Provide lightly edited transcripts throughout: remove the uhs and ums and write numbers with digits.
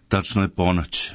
Tačno je ponoć.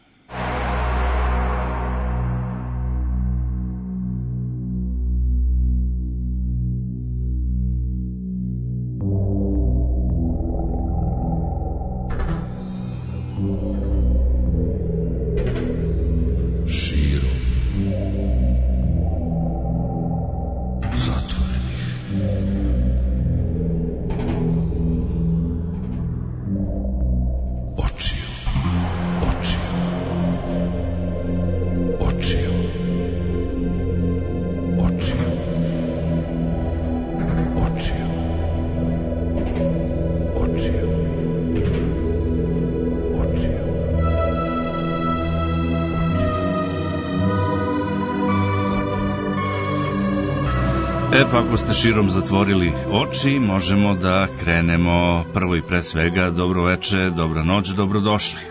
Pa ako ste širom zatvorili oči, možemo da krenemo. Prvo i pre svega, dobro veče, dobra noć, dobrodošli.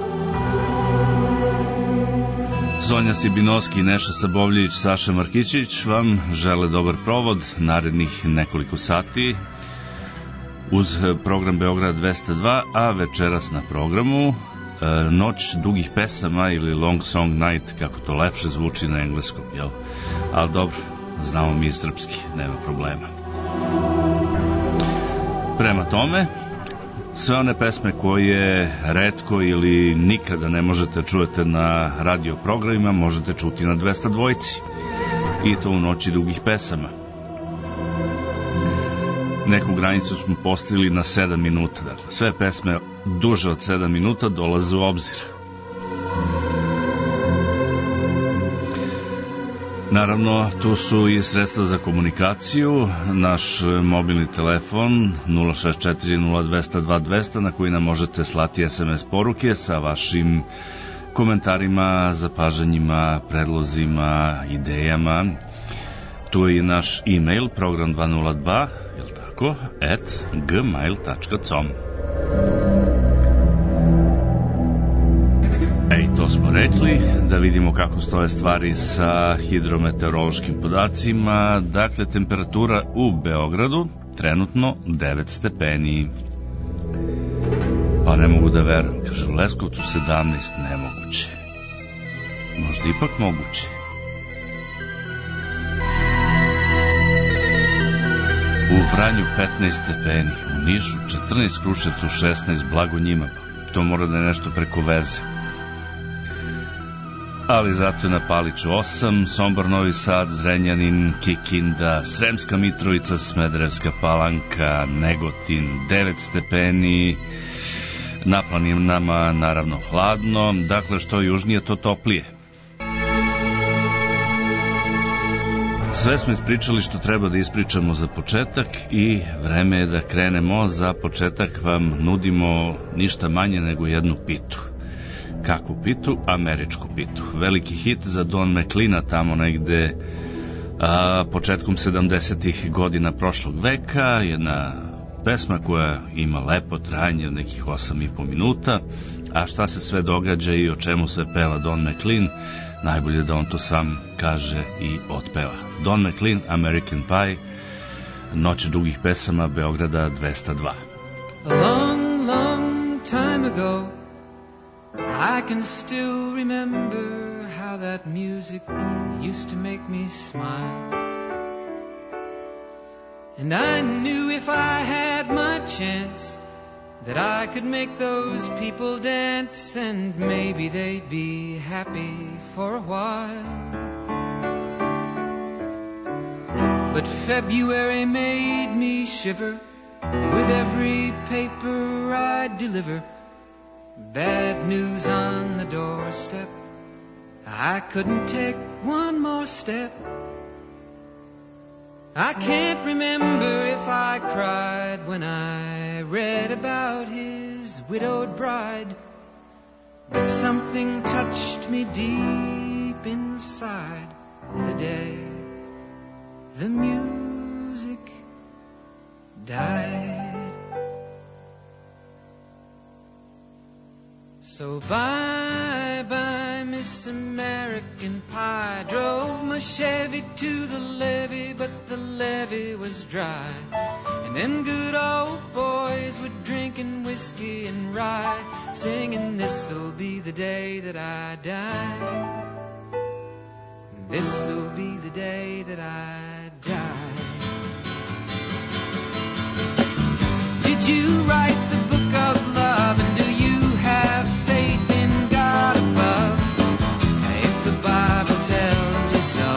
Sonja Sibinovski, Neša Sabovljević, Saša Markićić vam žele dobar provod narednih nekoliko sati uz program Beograd 202, a večeras na programu Noć dugih pesama ili Long Song Night, kako to lepše zvuči na engleskom, jel? Ali dobro, znamo mi srpski, nema problema. Prema tome, sve one pesme koje retko ili nikada ne možete čujete na radio programima, možete čuti na 202 i to u Noći dugih pesama. Neku granicu smo postavili na 7 minuta, dakle sve pesme duže od 7 minuta dolaze u obzir. Naravno, tu su i sredstva za komunikaciju, naš mobilni telefon 064-0202-200 na koji nam možete slati SMS poruke sa vašim komentarima, zapažanjima, predlozima, idejama. Tu je i naš e-mail program202, je li tako, @gmail.com. To smo rekli, da vidimo kako stoje stvari sa hidrometeorološkim podacima. Dakle, temperatura u Beogradu trenutno 9 stepeni. Pa ne mogu da verujem, kaže, u Leskovcu 17, nemoguće. Možda ipak moguće. U Vranju 15 stepeni, u Nišu 14, Kruševcu 16, blago njima. To mora da je nešto preko veze. Ali zato je na Paliću 8, Sombor, Novi Sad, Zrenjanin, Kikinda, Sremska Mitrovica, Smederevska Palanka, Negotin 9 stepeni, na planinama naravno hladno, dakle što južnije to toplije. Sve smo ispričali što treba da ispričamo za početak i vreme je da krenemo. Za početak vam nudimo ništa manje nego jednu pitu. Kakvu pitu? Američku pitu. Veliki hit za Don McLeana tamo negde početkom 70. godina prošlog veka. Jedna pesma koja ima lepo trajanje od nekih 8,5 minuta. A šta se sve događa i o čemu se peva Don McLean, najbolje da on to sam kaže i otpeva. Don McLean, American Pie, Noć dugih pesama, Beograda 202. A long, long time ago I can still remember how that music used to make me smile. And I knew if I had my chance that I could make those people dance, and maybe they'd be happy for a while. But February made me shiver with every paper I deliver. Bad news on the doorstep, I couldn't take one more step. I can't remember if I cried when I read about his widowed bride, but something touched me deep inside the day the music died. So bye-bye, Miss American Pie. Drove my Chevy to the levee, but the levee was dry. And them good old boys were drinking whiskey and rye, singing, this'll be the day that I die. This'll be the day that I die. Did you write the book of love, and do you have faith in God above? If the Bible tells you so.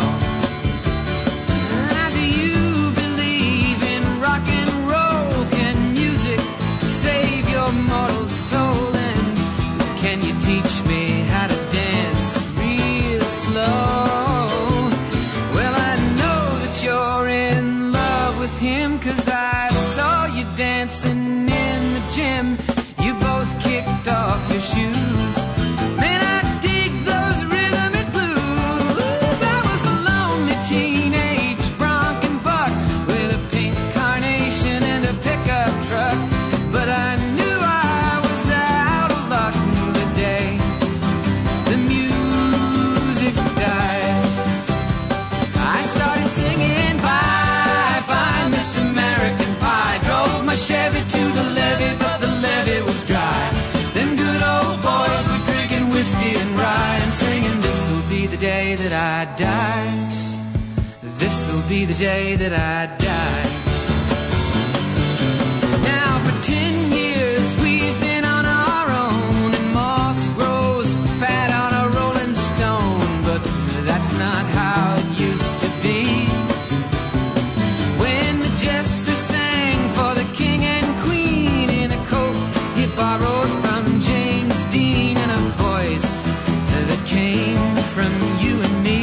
Do you believe in rock and roll? Can music save your mortal soul? And can you teach me how to dance real slow? Well, I know that you're in love with him, 'cause I saw you dancing in the gym. You both kicked off your shoes. Man, I dig those rhythmic blues. I was a lonely teenage bronc and buck with a pink carnation and a pickup truck. But I knew I was out of luck the day the music died. I started singing bye, bye, Miss American Pie. Drove my Chevy to the levee, but the levee was dry. Them good old boys were drinking whiskey and rye and singing, this'll be the day that I die. This'll be the day that I die. Now for 10 years we've been on our own, and moss grows fat on a rolling stone. But that's not how it used to be. When the jester sang for the king and queen in a coat he borrowed from James Dean, and a voice that came from you and me.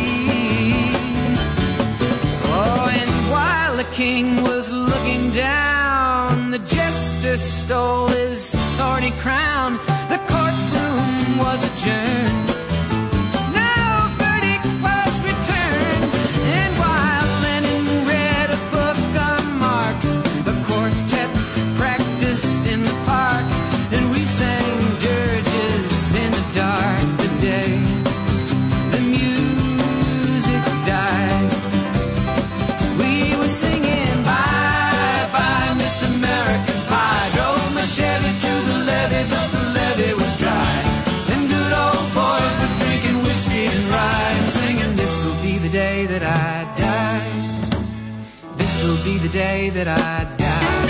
Oh, and while the king was looking down, the jester stole his thorny crown. The courtroom was adjourned. No verdict was returned. And while Lenin read a book on Marx, the quartet practiced in the park, and we sang dirges in the dark the day the music died. We were singing bye, bye, Miss American Pie. Drove my Chevy to the levee, but the levee was dry. Them good old boys were drinking whiskey and rye and singing, this'll be the day that I die. This'll be the day that I die.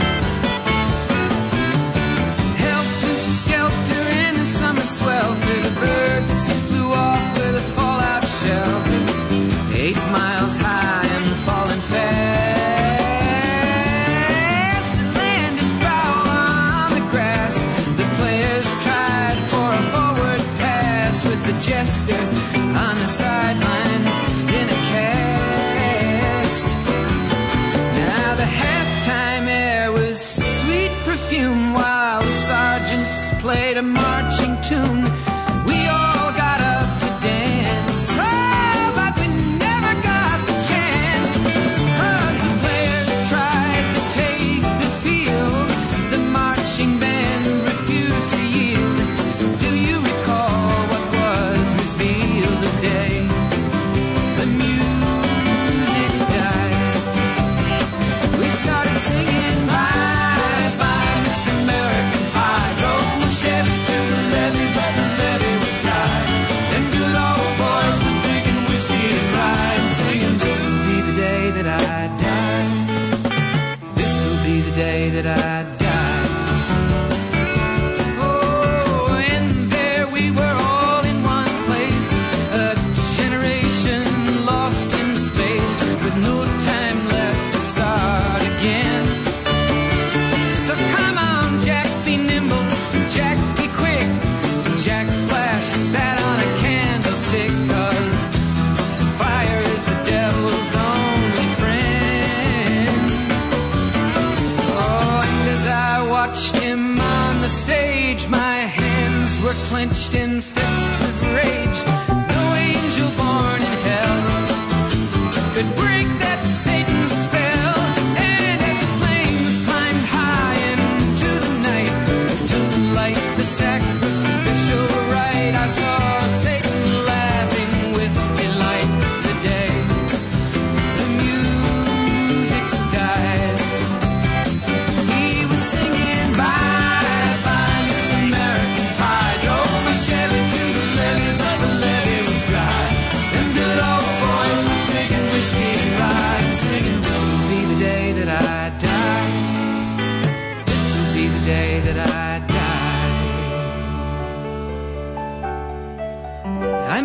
Helter-skelter in the summer swelter, the birds flew off with a fallout shelter. 8 miles high and falling fast, landed foul on the grass. The players tried for a forward pass, with the jester on the sidelines in a cast. Now the halftime air was sweet perfume, while the sergeants played a marching tune. We all got up to dance, oh, but we never got the chance, 'cause the players tried to take the field. The marching band refused to yield. Do you recall what was revealed the day the music died? We started singing bye, bye, Miss American Pie. Drove my Chevy to the levee, but the levee was dry. Them good old boys were drinking whiskey and rye and singing, this'll be the day that I die. This'll be the day that I die. Oh, and there we were all in one place, a generation lost in space, with no time left to start again. So come on, Jack, be nimble, Jack, be quick. Jack Flash sat on a candlestick, 'cause fire is the devil's only friend. Oh, and as I watched him on the stage, my hands were clenched in fists of rage. No angel born in hell could break that Satan's spell. And as the flames climbed high into the night, to light the sacrificial rite, I saw Satan laughing with delight the day the music died. He was singing bye, bye, Miss America.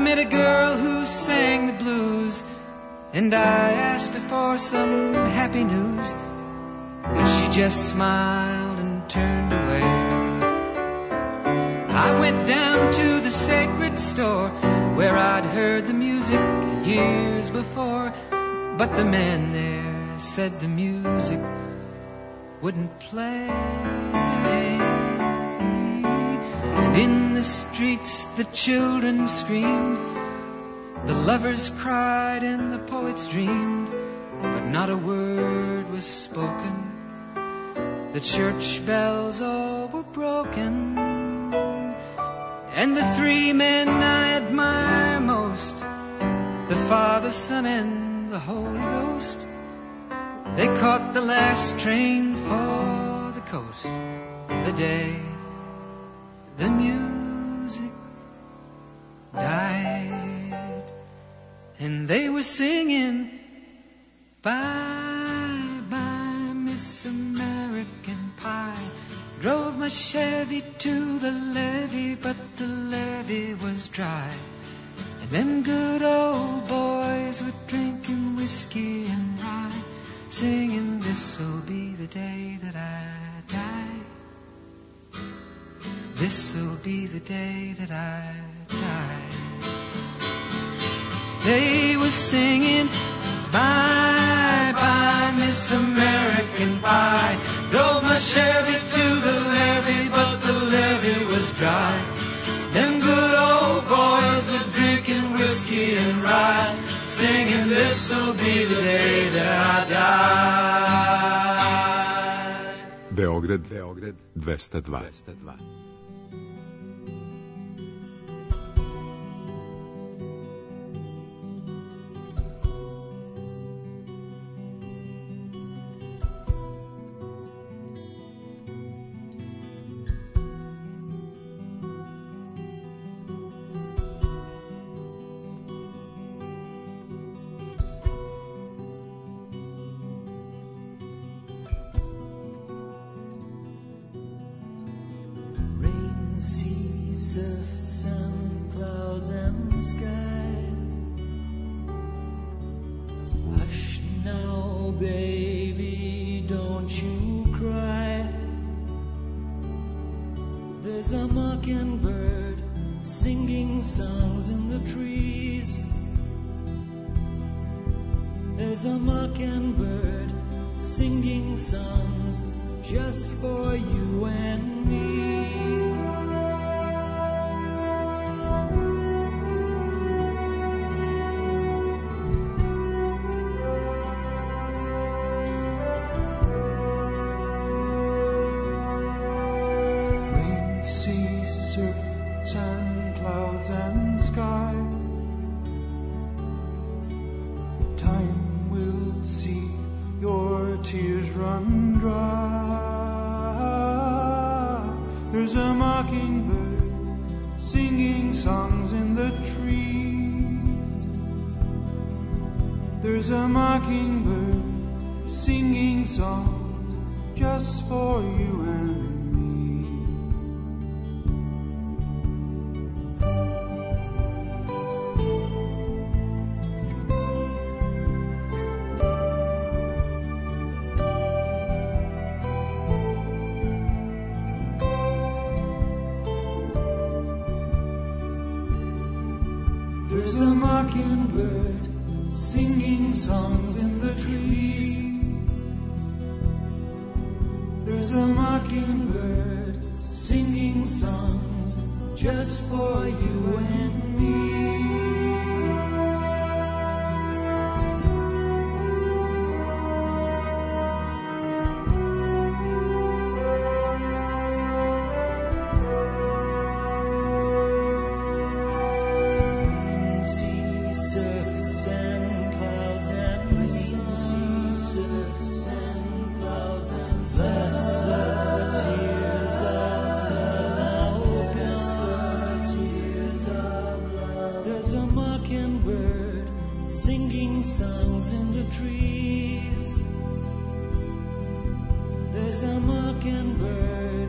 met a girl who sang the blues, and I asked her for some happy news, but she just smiled and turned away. I went down to the sacred store where I'd heard the music years before, but the man there said the music wouldn't play. And in the streets the children screamed, the lovers cried and the poets dreamed, but not a word was spoken. The church bells all were broken, and the three men I admire most, the Father, Son, and the Holy Ghost, they caught the last train for the coast the day the music died. And they were singing, bye, bye, Miss American Pie. Drove my Chevy to the levee, but the levee was dry. And them good old boys were drinking whiskey and rye, singing, this'll be the day that I die. This'll be the day that I die. They were singing, bye, bye, Miss American Pie. Drove my Chevy to the levee, but the levee was dry. Them good old boys were drinking whiskey and rye, singing, this'll be the day that I die. Beograd 202. Surf, sun, clouds, and sky. Hush now, baby, don't you cry. There's a mockingbird singing songs in the trees. There's a mockingbird singing songs just for you and me.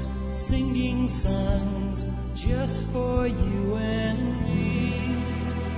Singing songs just for you and me.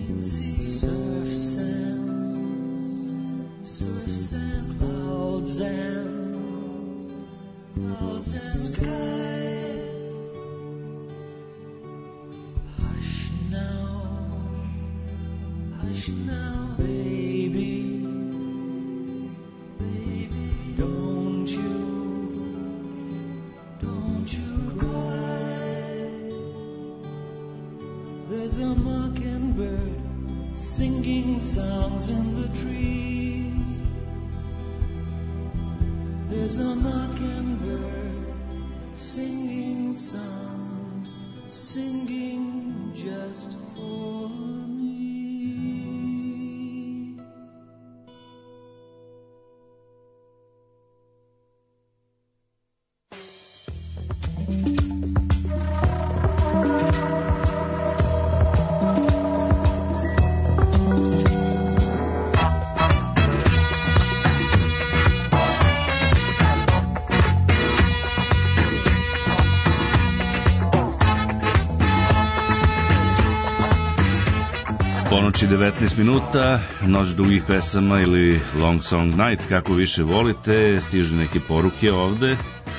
can see surf sand, clouds and sky. Hush now, baby, don't you cry. There's a mockingbird singing songs in the trees. There's a mockingbird singing songs, singing just for me. Ponoći 19 minuta, noć dugih pesama ili Long Song Night, kako više volite, stižu neke poruke ovde.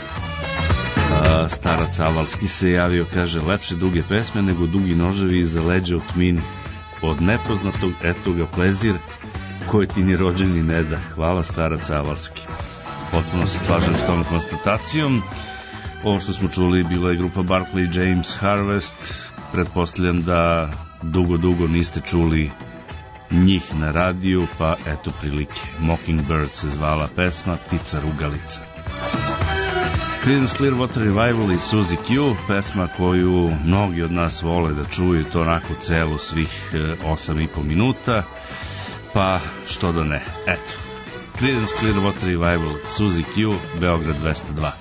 Starac Avalski se javio, kaže, lepše duge pesme nego dugi noževi iza leđa u tmini. Od nepoznatog, eto ga plezir, koji ti ni rođeni ne da. Hvala, Starac Avalski. Potpuno se slažem s tom konstatacijom. Ovo što smo čuli bila je grupa Barclay James Harvest. Pretpostavljam da dugo niste čuli njih na radiju, pa eto prilike. Mockingbird se zvala pesma, Ptica rugalica. Creedence Clearwater Revival i Suzy Q, pesma koju mnogi od nas vole da čuju, to onako celu svih 8,5 minuta, pa što da ne. Eto, Creedence Clearwater Revival, Suzy Q, Beograd 202.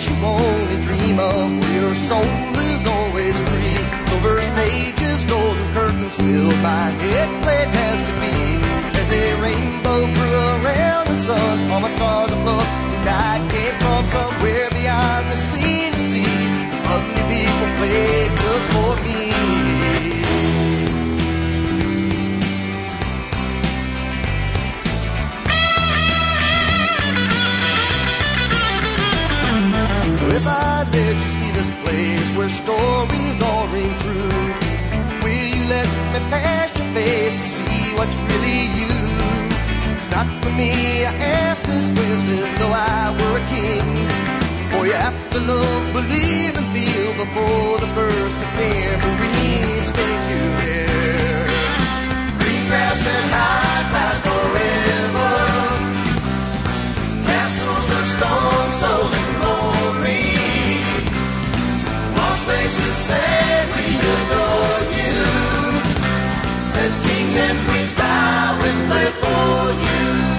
you only dream of, where your soul is always free. Silver stages, golden curtains filled by hit played as could be. As a rainbow grew around the sun, all my stars above, the night came from somewhere beyond the sea to see. These lovely people played just for me. If I let you see this place where stories all ring true, will you let me past your face to see what's really you? It's not for me, I ask this question as though I were a king. For you have to love, believe and feel before the first of memories take you there. Green grass and high clouds forever, castles of stone so glory. Faces say we adore you, as kings and queens bow and play for you.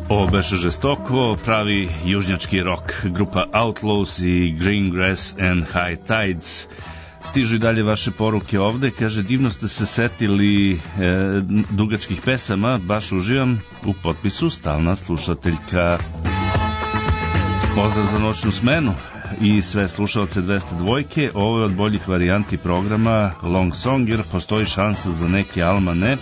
Ovo beše žestoko, pravi južnjački rock, grupa Outlaws i Green Grass and High Tides. Stižu i dalje vaše poruke ovde, kaže, divno ste se setili dugačkih pesama, baš uživam u potpisu, stalna slušateljka. Pozdrav za noćnu smenu i sve slušalce 202. Ovo je od boljih varijanti programa Long Song, jer postoji šansa za neke almane.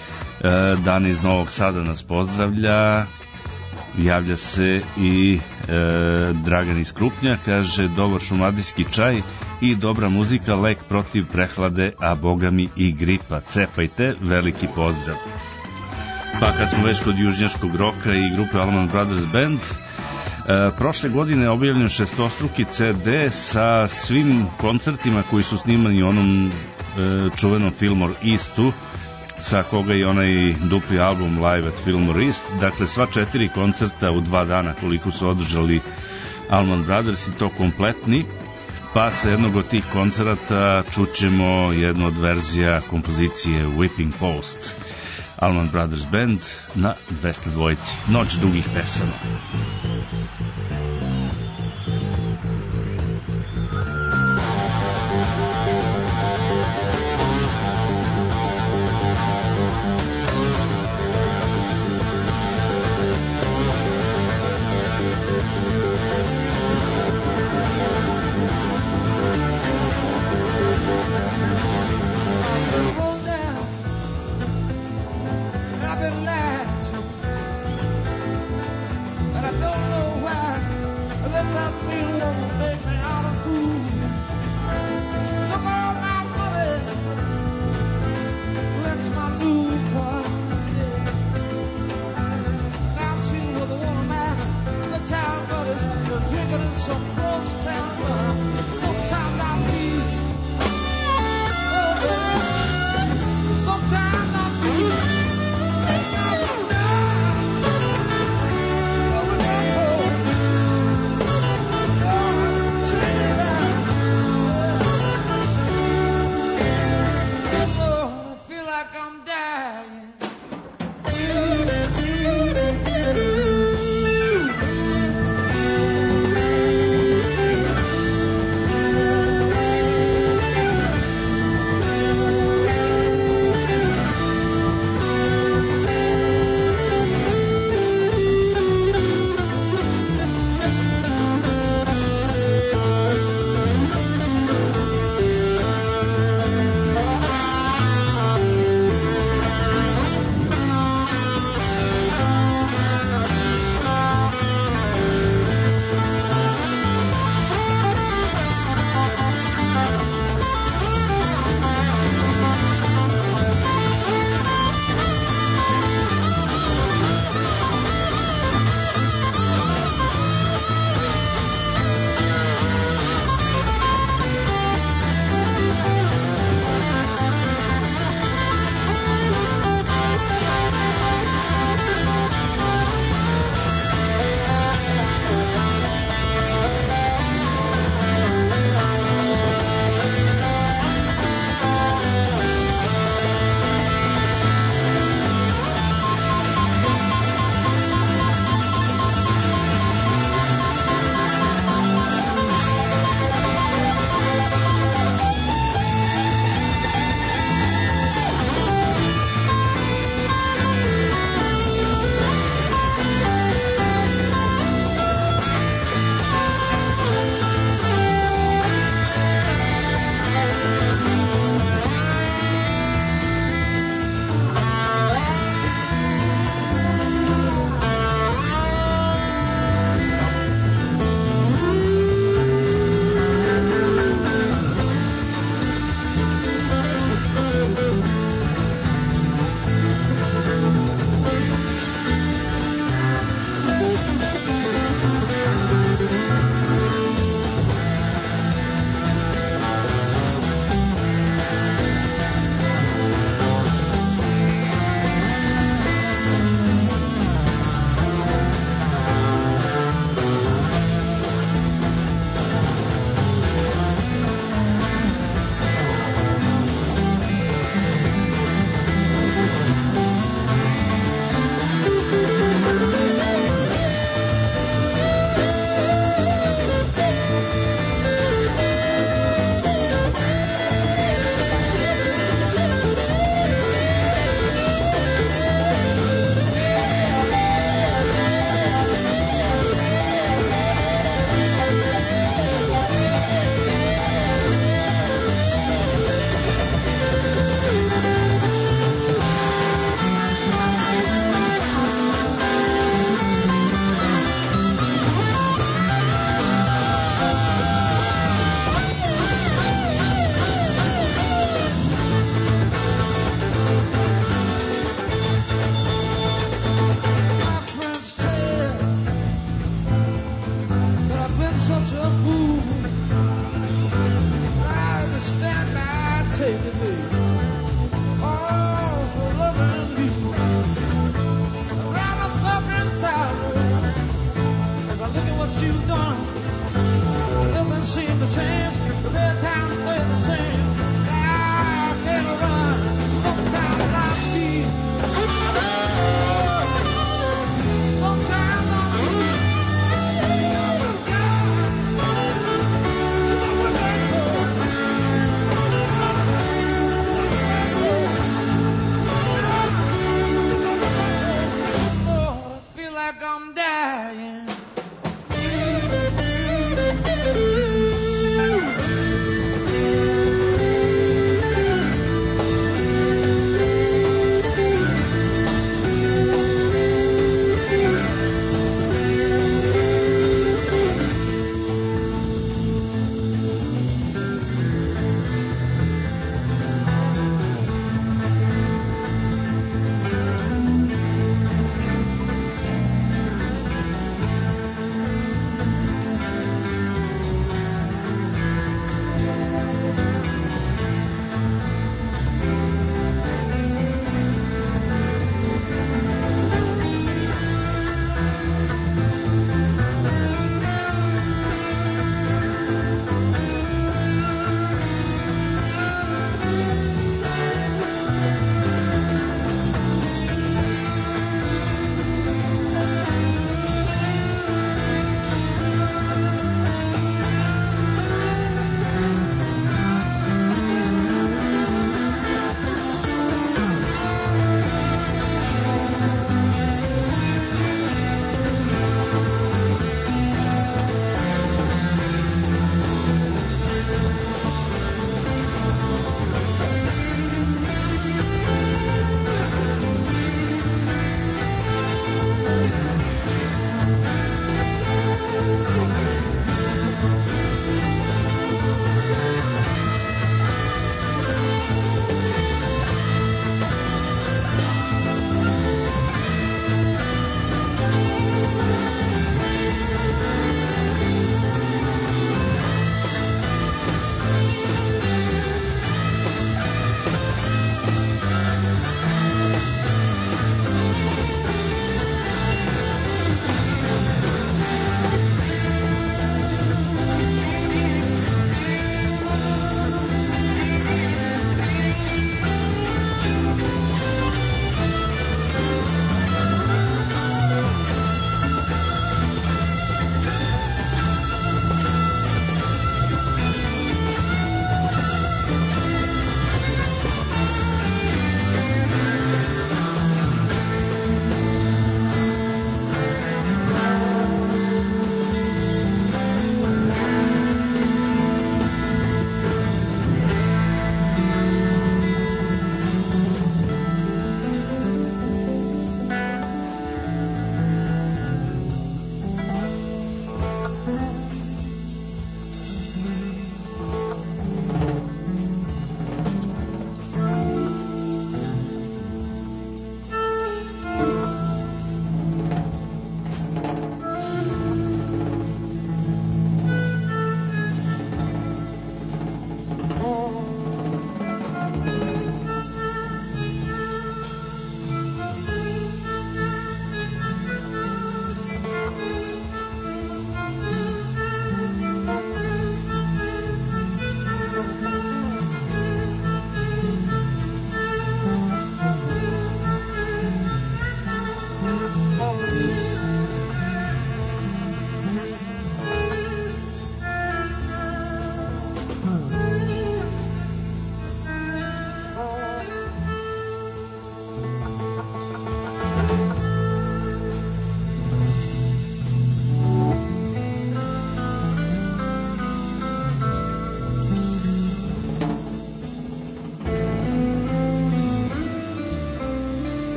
Dan iz Novog Sada nas pozdravlja. Javlja se i Dragan iz Krupnja, kaže, dobar šumadijski čaj i dobra muzika, lek protiv prehlade, a bogami i gripa. Cepajte, veliki pozdrav. Pa kad smo već kod južnjačkog roka i grupe Allman Brothers Band, prošle godine je objavljen šestostruki CD sa svim koncertima koji su snimani u onom čuvenom Fillmore Eastu, sa koga je onaj dupli album Live at Fillmore East. Dakle, sva 4 koncerta u 2 dana koliko su održali Allman Brothers i to kompletni. Pa sa jednog od tih koncerata čućemo jednu od verzija kompozicije Whipping Post. Allman Brothers Band na 202. Noć dugih pesama. Turn it around.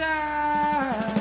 die.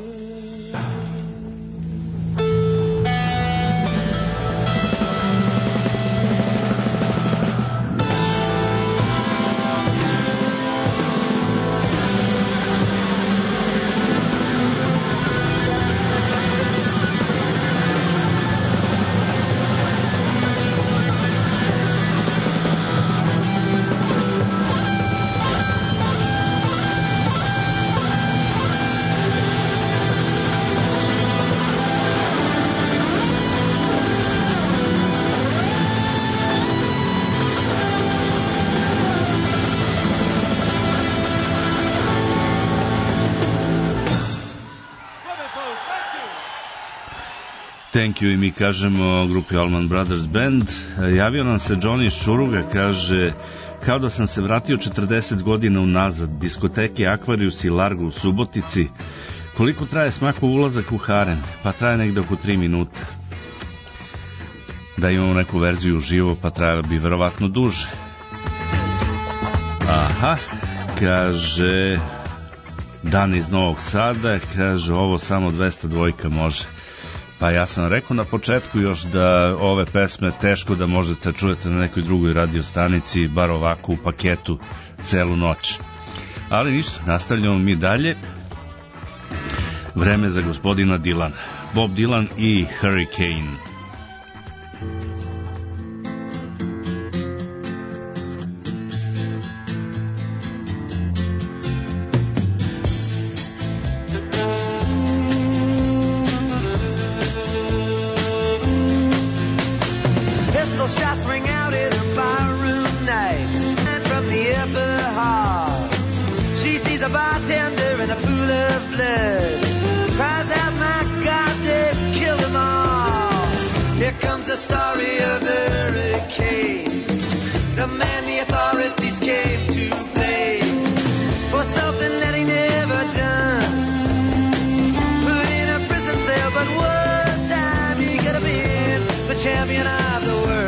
Thank you i mi kažemo grupi Allman Brothers Band. Javio nam se Johnny iz Čuruga, kaže kao da sam se vratio 40 godina unazad, diskoteke Akvarius i Largo u Subotici. Koliko traje Smakov ulazak u harem? Pa traje negde oko 3 minuta. Da imamo neku verziju uživo, pa traje bi verovatno duže. Aha, kaže Dan iz Novog Sada, kaže ovo samo 202 može. Pa ja sam rekao na početku još da ove pesme teško da možete čujete na nekoj drugoj radio stanici, bar ovako u paketu celu noć. Ali ništa, nastavljamo mi dalje. Vreme za gospodina Dylana. Bob Dylan i Hurricane. Shots ring out in a barroom night, and from the upper hall, she sees a bartender in a pool of blood, cries out, my God, they've killed them all. Here comes the story of the hurricane, the man the authorities came to blame for something that he never done, put in a prison cell, but one time he could have been the champion of the world.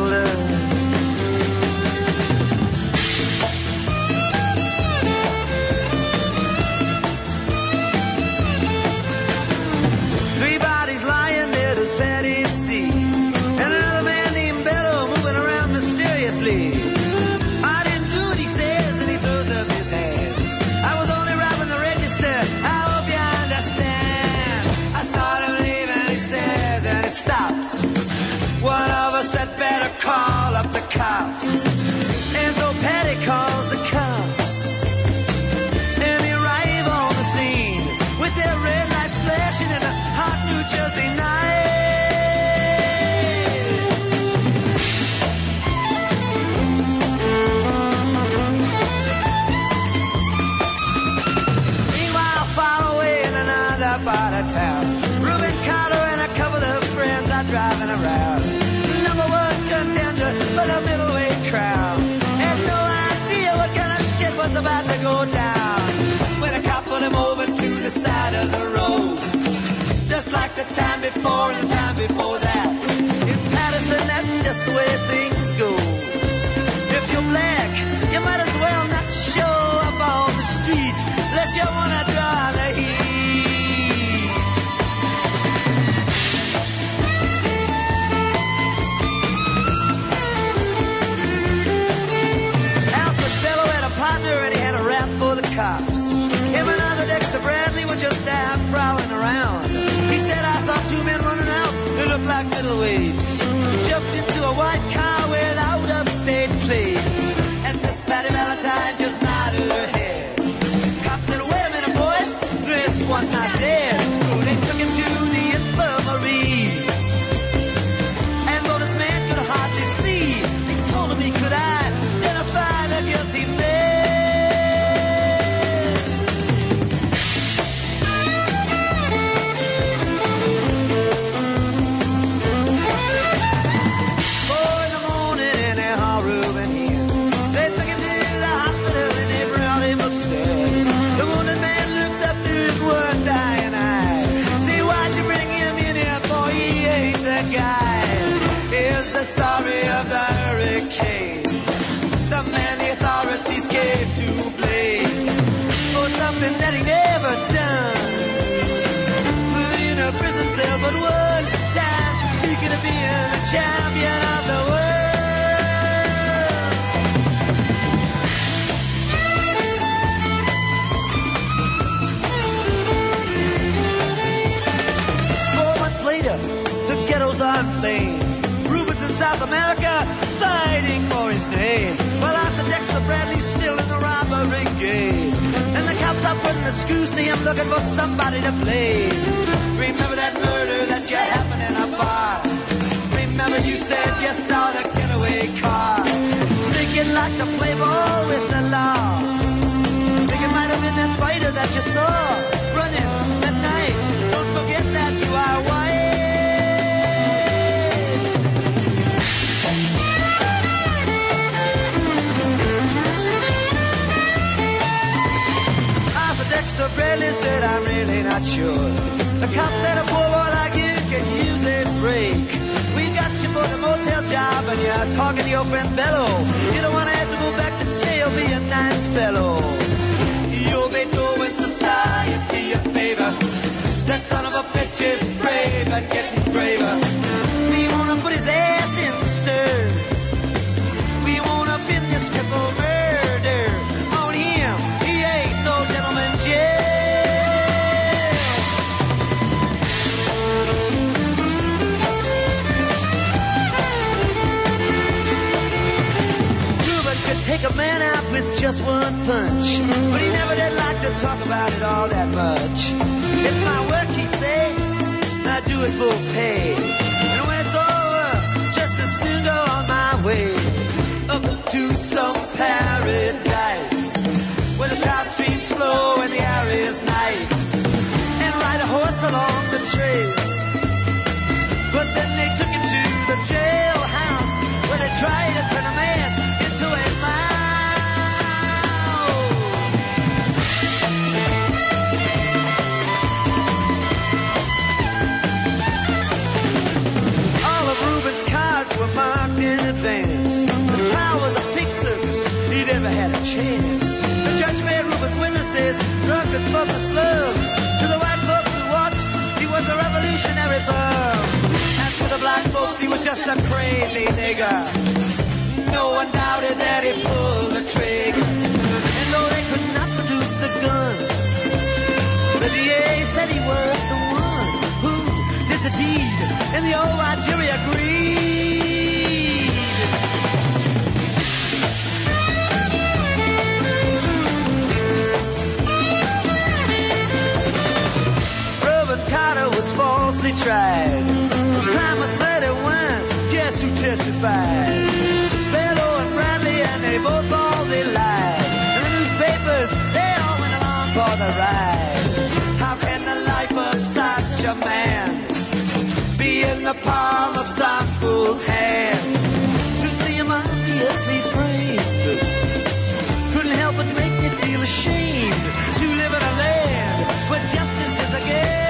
Stops. One of us had better call up the cops. And so Patty calls the cops, and they arrive on the scene with their red lights flashing in a hot New Jersey night. Meanwhile, far away in another part of town, Reuben Carter and a couple of friends are driving around. Number one contender for the middleweight crown. Had no idea what kind of shit was about to go down when a cop put him over to the side of the road. Just like the time before and the time before that. In Patterson, that's just the way things go. If you're black, you might as well not show up on the street unless you want to draw the heat. And he had a rap for the cops. Him and other Dexter Bradley were just out prowling around. He said, I saw two men running out. They looked like middleweights. Jumped into a white car with out-of-state plates. And Miss Patty Valentine just nodded her head. Cops said, wait a minute, boys. This one's not dead. They took him to the infirmary. And though this man could hardly see, they told him he could identify the guilty man. They took him to the hospital champion of the world. 4 months later, the ghettos are in flames. Rubens in South America fighting for his name. Well, Arthur Dexter Bradley's still in the robbery game. And the cops are putting the screws to him looking for somebody to blame. Remember that murder that you happened in a bar. Remember you said you saw the getaway car. Think you'd like to play ball with the law. Think it might have been that fighter that you saw running that night. Don't forget that you are white. Dexter Bradley said, I'm really not sure. The cop said a poor boy like you can use a break. We got you for the motel job and you're talking to your friend Bello. You don't want to have to go back to jail, be a nice fellow. You'll be doing society a favor. That son of a bitch is brave and getting braver. We want to put his ass in the stir. We want to pin this triple murder on him. He ain't no gentleman jail. Ruben could take a man out with just one punch, but he never did like to talk about it all that much. It's my work, he'd say, I do it for pay. And when it's over, just as soon go on my way up to some paradise where the trout streams flow and the air is nice, and ride a horse along the trail. But then they took him to the jailhouse where they tried to turn a man into a mouse. All of Ruben's cards were marked in advance. The trial was a pig circus, he never had a chance. The judge made Ruben's witnesses drunkards for the slums. To the white folks who watched, he was a revolutionary bum. And to the black folks, he was just a crazy nigger. No one doubted that he pulled the trigger. And though they could not produce the gun, the DA said he was the one who did the deed. And the old white jury agreed. Reuben Carter was falsely tried. The crime was murder one. Guess who testified? Bello and Bradley, and they both all they lied. And the newspapers, they all went along for the ride. How can the life of such a man be in the palm of some fool's hand? To see him obviously framed couldn't help but make me feel ashamed to live in a land where justice is a game.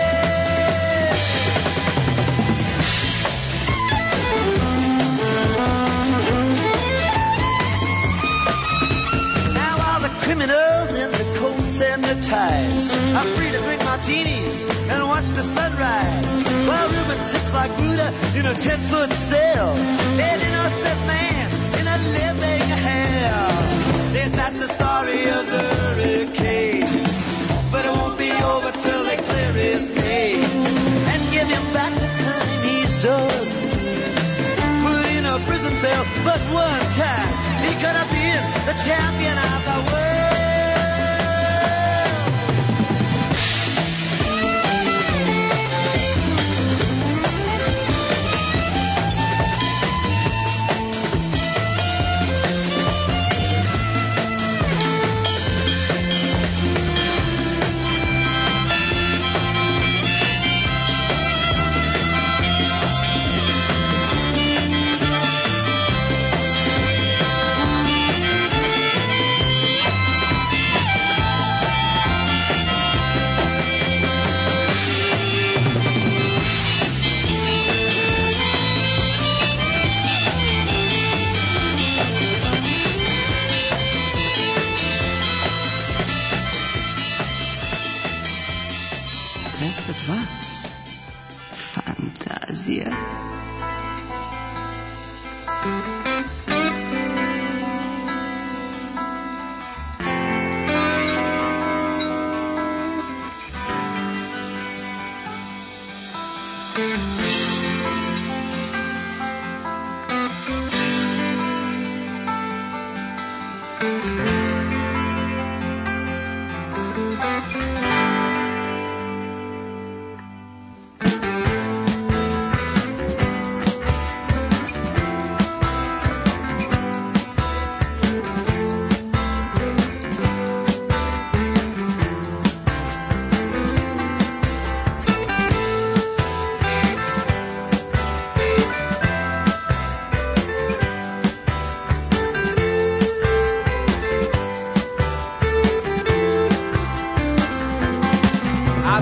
Now all the criminals in the coats and the ties are free to drink martinis and watch the sunrise, while Reuben sits like Buddha in a 10-foot cell, an innocent man in a living hell. Yes, that's the story of the hurricane, but it won't be over till they clear his name and give him back the time he's done. Put in a prison cell, but one time he could have been the champion of the world. Фантазия.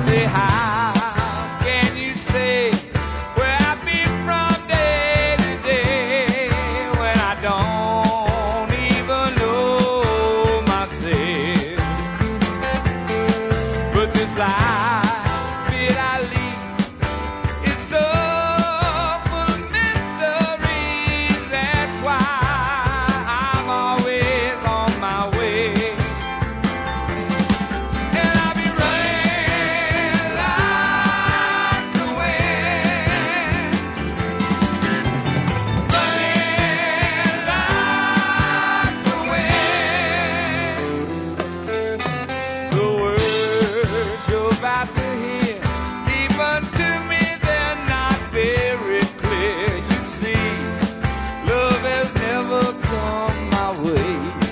Say, how can you say where I've been from day to day when I don't even know myself? But this life that I lead is so full of mysteries. That's why I'm always on my way. And I'll be running like the wind, running like the wind. The words you're about to hear, even to me, they're not very clear. You see, love has never come my way.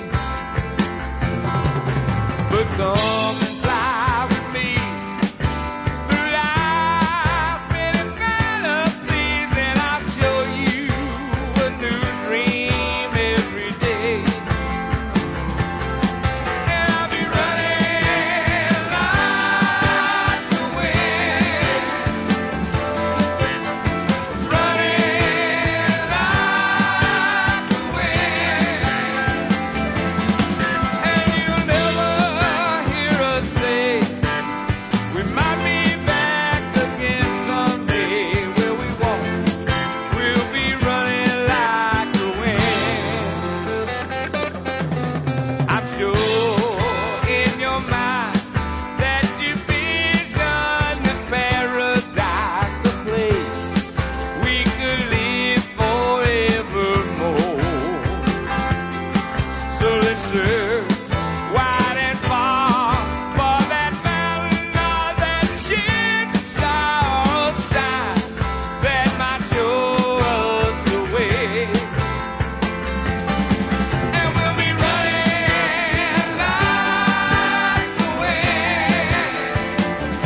But come and fly with me through life's many fantasies, and I'll show you a new dream every day. And I'll be running like the wind, running like the wind. And you'll never hear us say we might be back again someday. Where we won't, we'll be running like the wind. I'm sure in your mind that you vision the paradise, a place we could live forevermore. So let's search wide and far for that mountain or that shooting star or sign that might show us the way. And we'll be running like the wind,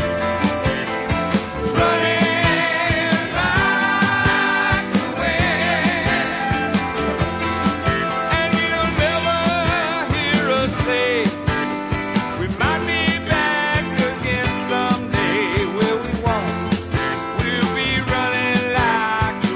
running like the wind. And you'll never hear us say we might be back again someday. Where we won't, we'll be running like the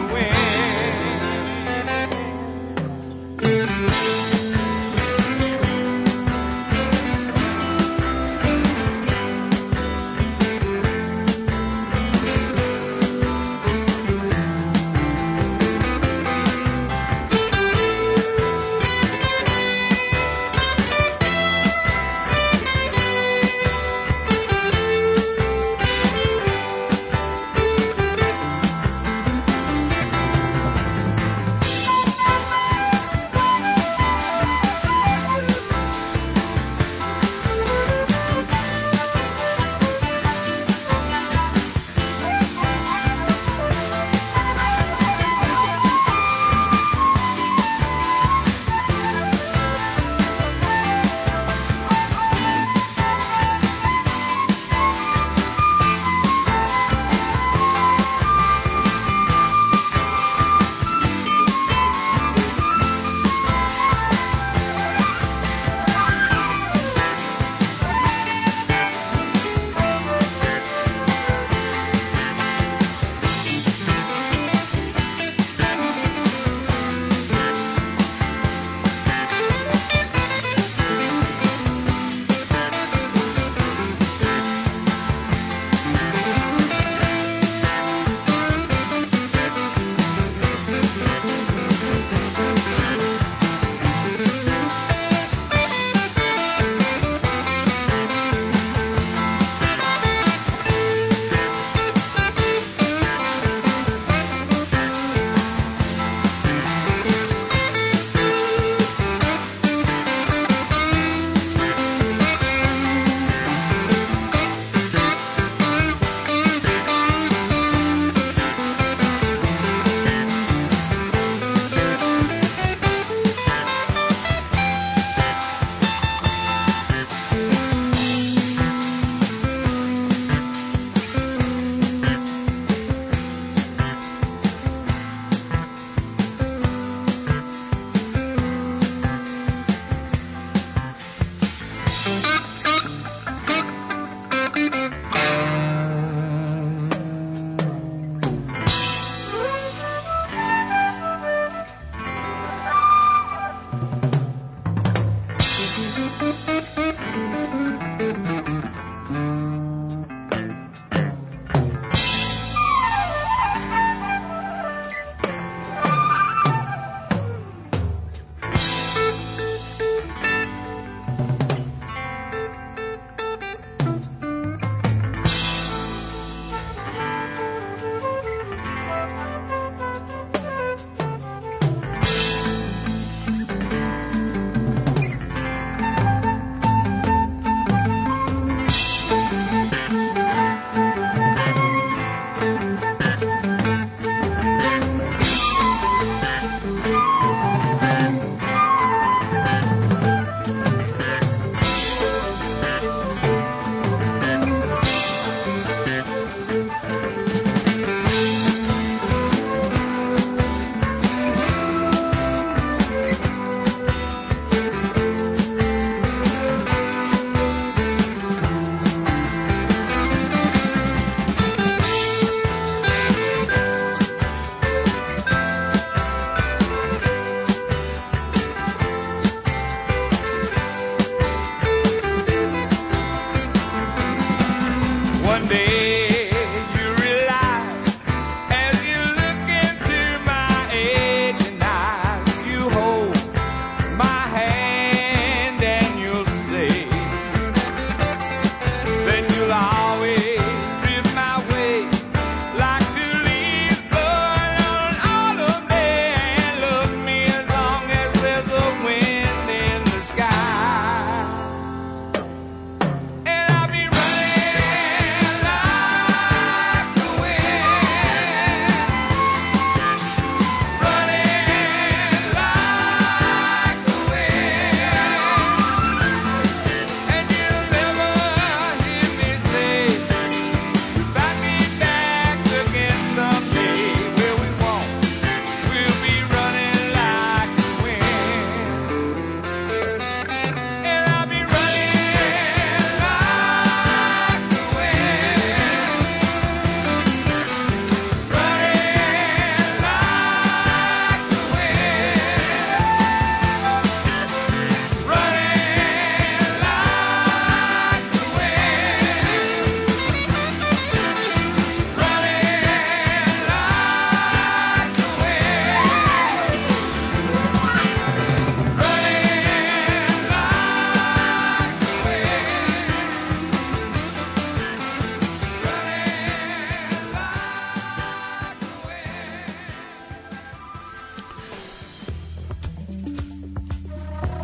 wind.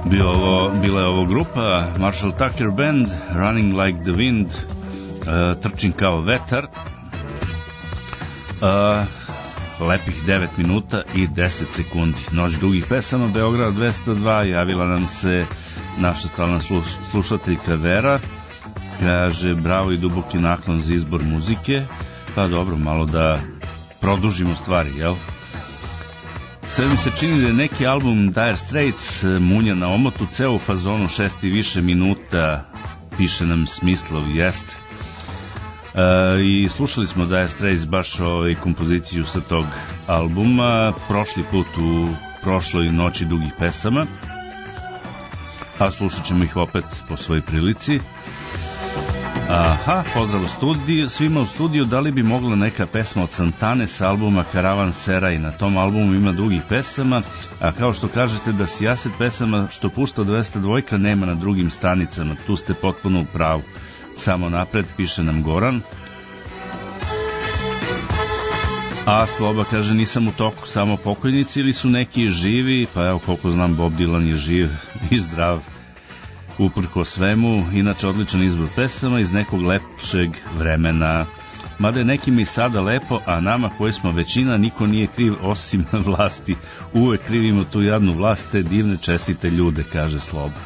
Bila je ovo grupa Marshall Tucker Band, Running Like the Wind, trčim kao vetar. Lepih 9 minuta i 10 sekundi. Noć dugih pesama, Beograd 202, javila nam se naša stalna slušateljka Vera. Kaže, bravo i duboki naklon za izbor muzike. Pa dobro, malo da produžimo stvari, jel? Sve mi se čini da je neki album Dire Straits munja na omotu, ceo u fazonu 6 i više minuta, piše nam Smislov, jeste. I slušali smo Dire Straits baš kompoziciju sa tog albuma prošli put u prošloj noći dugih pesama, a slušat ćemo ih opet po svojoj prilici. Aha, pozdrav svima u studiju. Da li bi mogla neka pesma od Santane sa albuma Karavan Seraj? Na tom albumu ima dugih pesama, a kao što kažete da sijaset pesama što pušta 202 nema na drugim stanicama, tu ste potpuno u pravu. Samo napred, piše nam Goran. A Sloba kaže, nisam u toku, samo pokojnici ili su neki živi? Pa evo, koliko znam, Bob Dylan je živ i zdrav uprko svemu. Inače, odličan izbor pesama iz nekog lepšeg vremena. Mada je nekim i sada lepo, a nama koji smo većina niko nije kriv osim vlasti. Uvek krivimo tu jadnu vlast, te divne čestite ljude, kaže Sloba.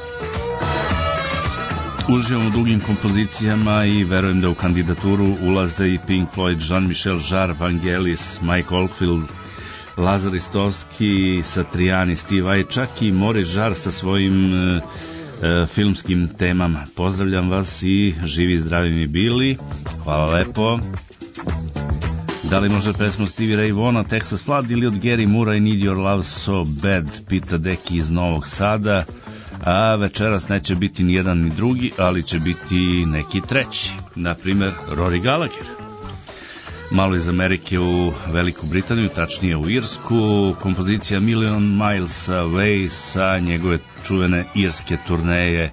Uživam u dugim kompozicijama i verujem da u kandidaturu ulaze i Pink Floyd, Jean-Michel Jarre, Vangelis, Mike Oldfield, Lazar Ristovski, Satriani, Steve Vai, čak i Maurice Jarre sa svojim filmskim temama. Pozdravljam vas i živi zdravi mi bili. Hvala lepo. Da li može pesmu Stevie Ray Vaughna, Texas Flood, ili od Gary Moora I Need Your Love So Bad, pita Deki iz Novog Sada. A večeras neće biti ni jedan ni drugi, ali će biti neki treći, na primer Rory Gallagher. Malo iz Amerike u Veliku Britaniju, tačnije u Irsku, kompozicija Million Miles Away sa njegove čuvene irske turneje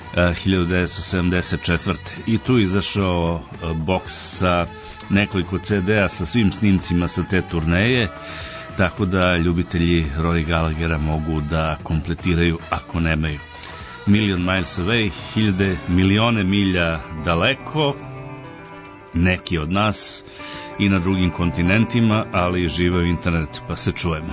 1974. I tu izašao boks sa nekoliko CD-a sa svim snimcima sa te turneje, tako da ljubitelji Rory Gallaghera mogu da kompletiraju ako nemaju. Million Miles Away, milione milja daleko, neki od nas i na drugim kontinentima, ali žive u internet, pa se čujemo.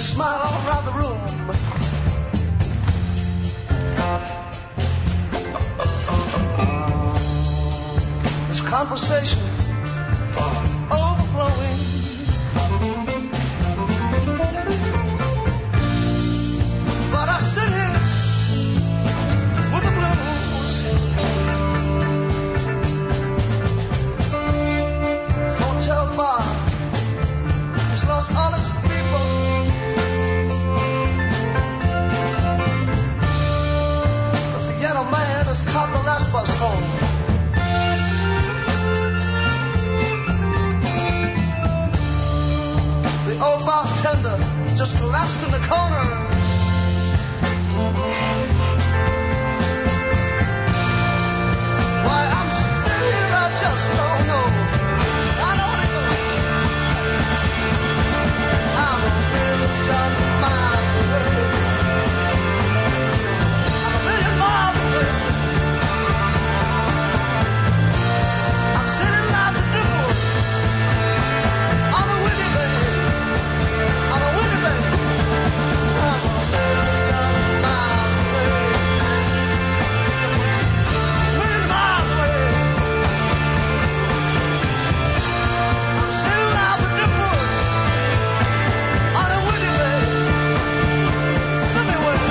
smile all around the room. There's conversation overflowing. But I sit here with the blues. This hotel bar has lost all its people. But the yellow man has caught the last bus home. The old bartender just collapsed in the corner. Why I'm still here, I just don't know. I don't know. I'm a million miles away. I'm a million miles away. I'm sitting out the door on a windy bay. On a windy bay. I'm a million miles away. Million miles away. I'm sitting out the door on a windy bay. Somewhere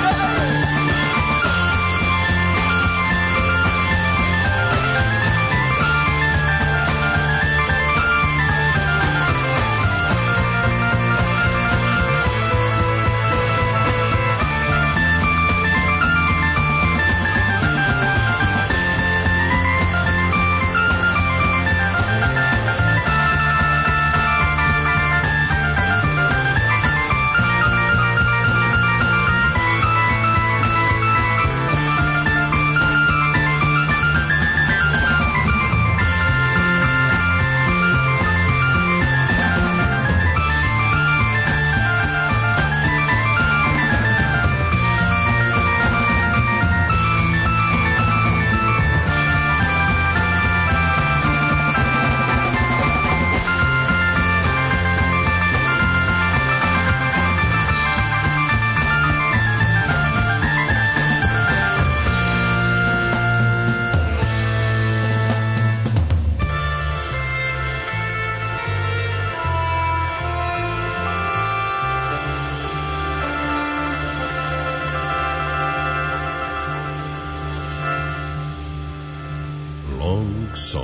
Long Song.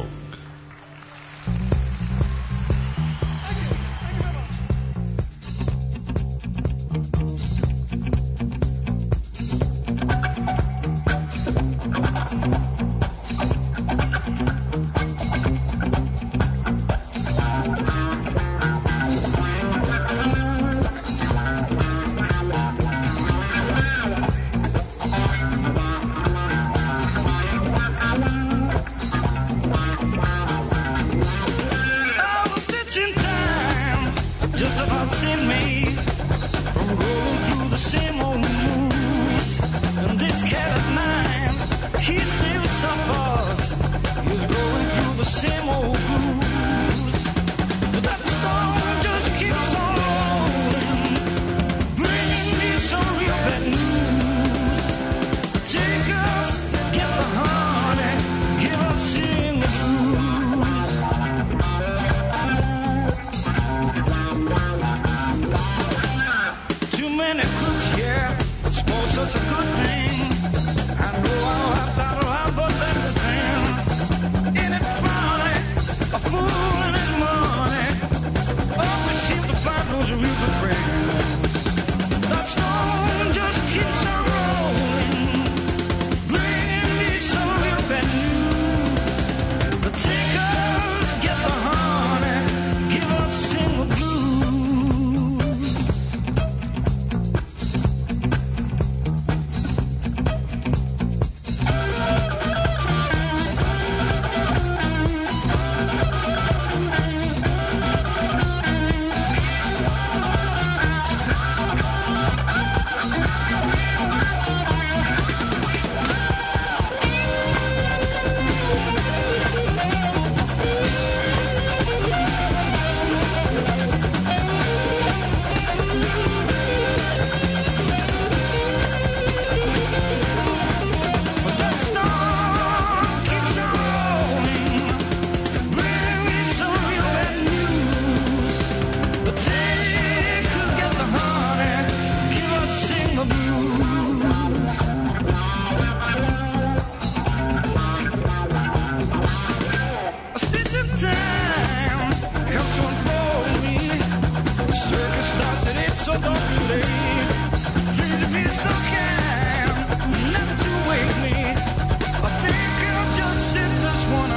so don't be late. Please be so kind not to wake me. I think I'll just sit this one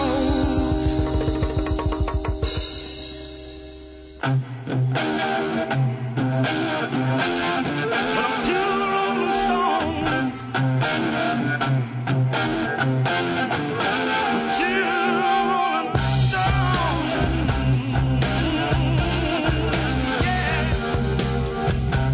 out. But I'm too rolling stone. Too rolling stone. Yeah.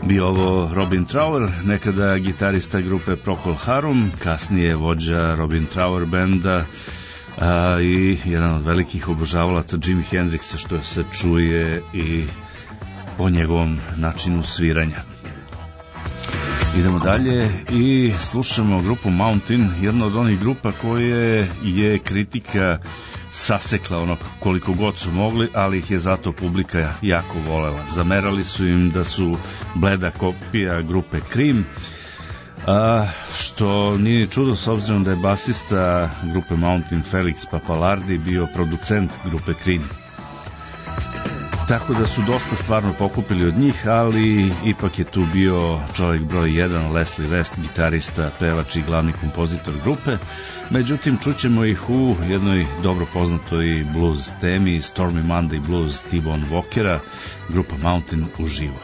Bio ovo Robin Trower, nekada gitarista grupe Procol Harum, kasnije vođa Robin Trower benda i jedan od velikih obožavalaca Jimi Hendrixa, što se čuje i po njegovom načinu sviranja. Idemo dalje i slušamo grupu Mountain, jedna od onih grupa koje je kritika sasekla ono koliko god su mogli, ali ih je zato publika jako volela. Zamerali su im da su bleda kopija grupe Cream, što nije ni čudo s obzirom da je basista grupe Mountain Felix Pappalardi bio producent grupe Cream. Tako da su dosta stvarno pokupili od njih, ali ipak je tu bio čovjek broj 1, Leslie West, gitarista, pevač i glavni kompozitor grupe. Međutim, čućemo ih u jednoj dobro poznatoj blues temi, Stormy Monday Blues T-Bone Walkera, grupa Mountain uživo.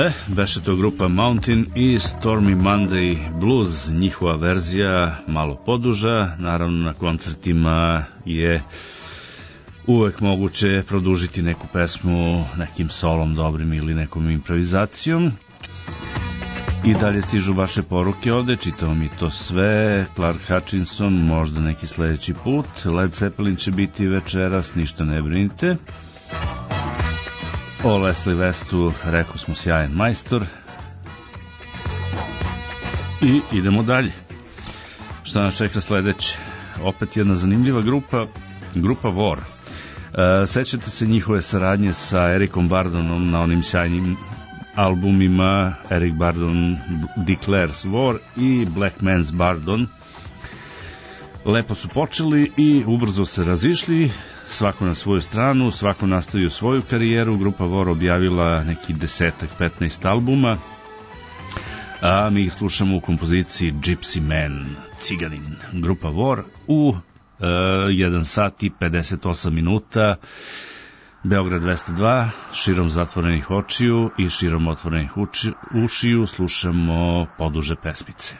Beše to grupa Mountain i Stormy Monday Blues, njihova verzija malo poduža, naravno na koncertima je uvek moguće produžiti neku pesmu nekim solom dobrim ili nekom improvizacijom. I dalje stižu vaše poruke ovde, čitamo mi to sve. Clark Hutchinson, možda neki sledeći put. Led Zeppelin će biti večeras, ništa ne brinite. O Leslie Westu rekao smo sjajan majstor. I idemo dalje. Šta nas čeka sledeće? Opet jedna zanimljiva grupa War. Sećate se njihove saradnje sa Ericom Bardonom na onim sjajnim albumima Eric Bardon Declares War i Black Man's Bardon. Lepo su počeli i ubrzo se razišli, svako na svoju stranu, svako nastavio svoju karijeru. Grupa War objavila neki 10-15 albuma, a mi ih slušamo u kompoziciji Gypsy Man, Ciganin. Grupa War u 1 sat i 58 minuta, Beograd 202, širom zatvorenih očiju i širom otvorenih ušiju slušamo poduže pesmice.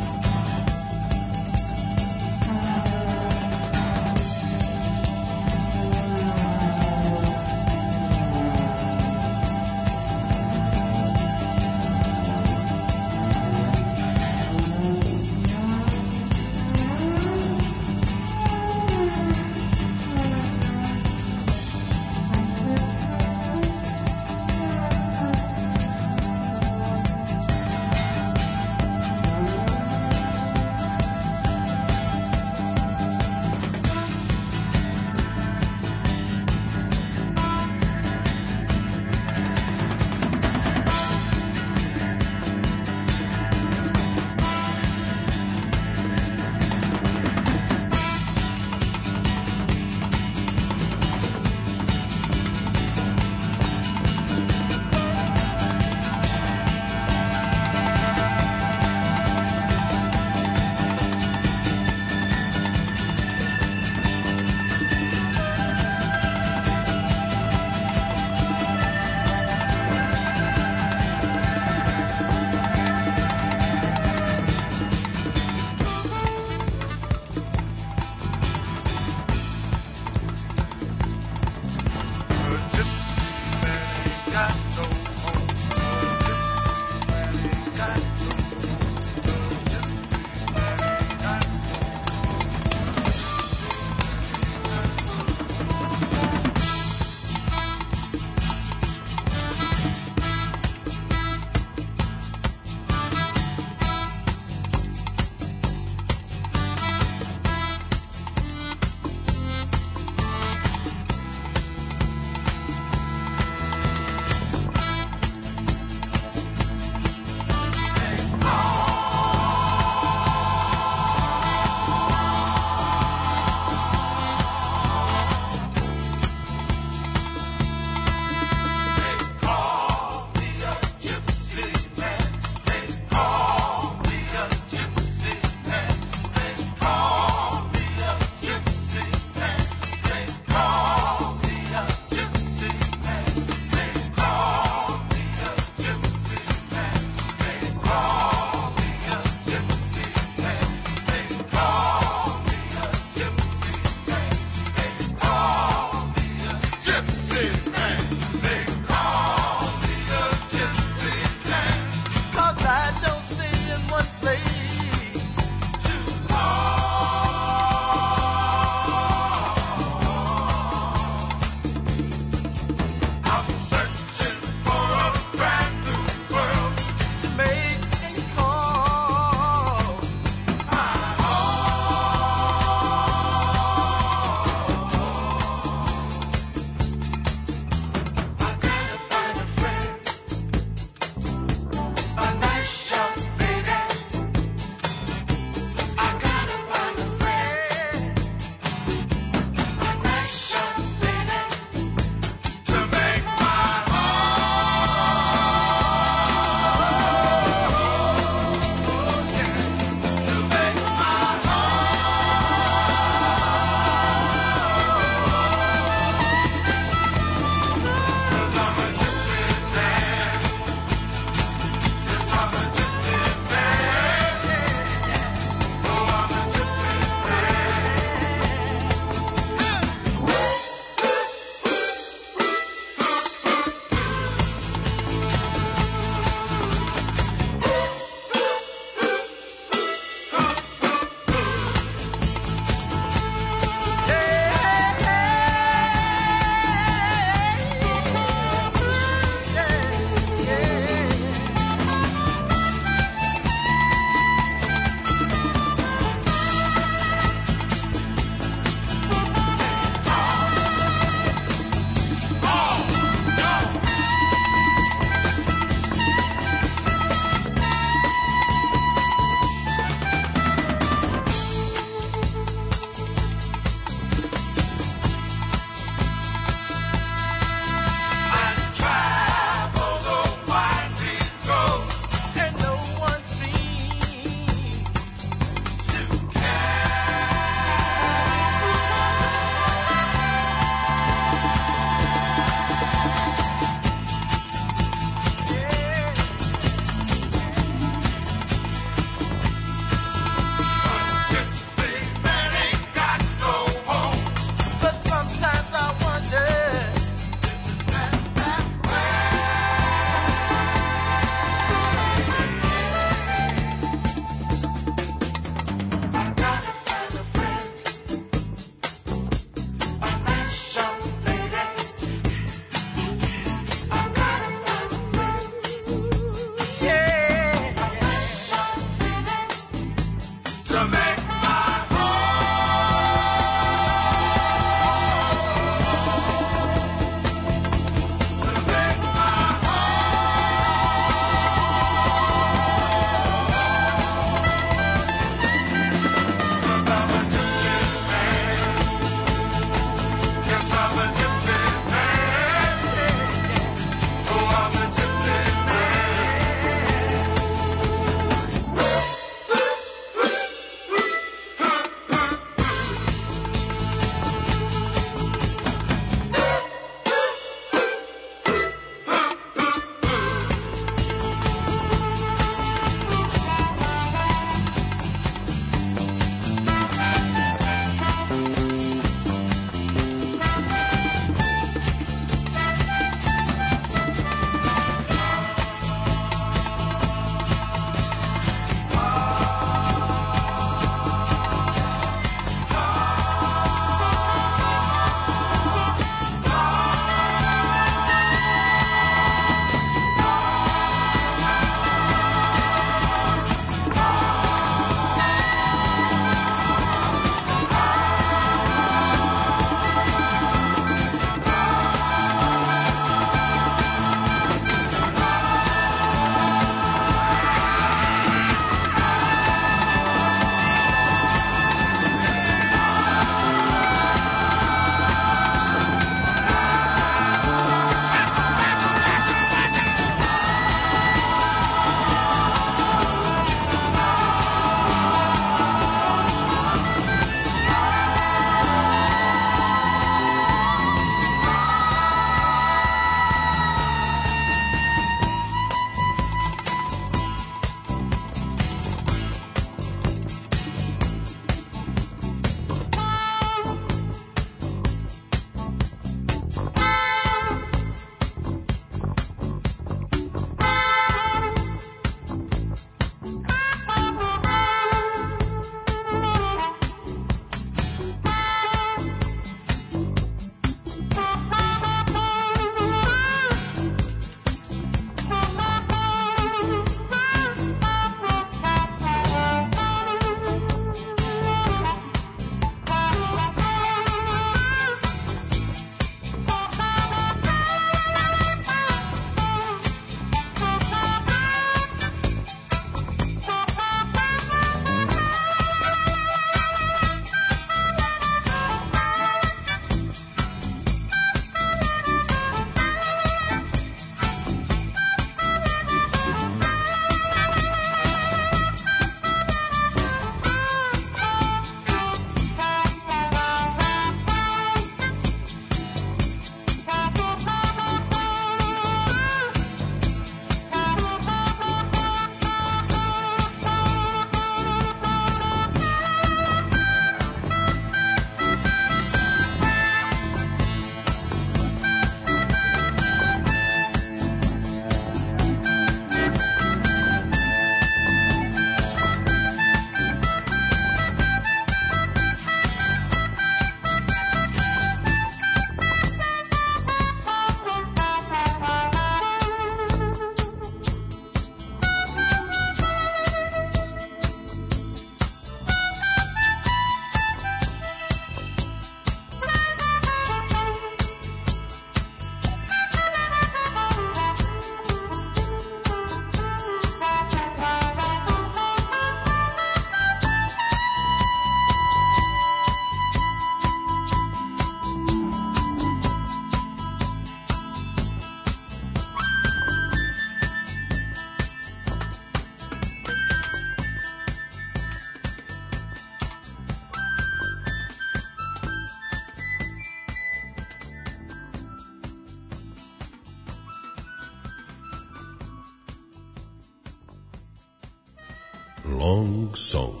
Long Song.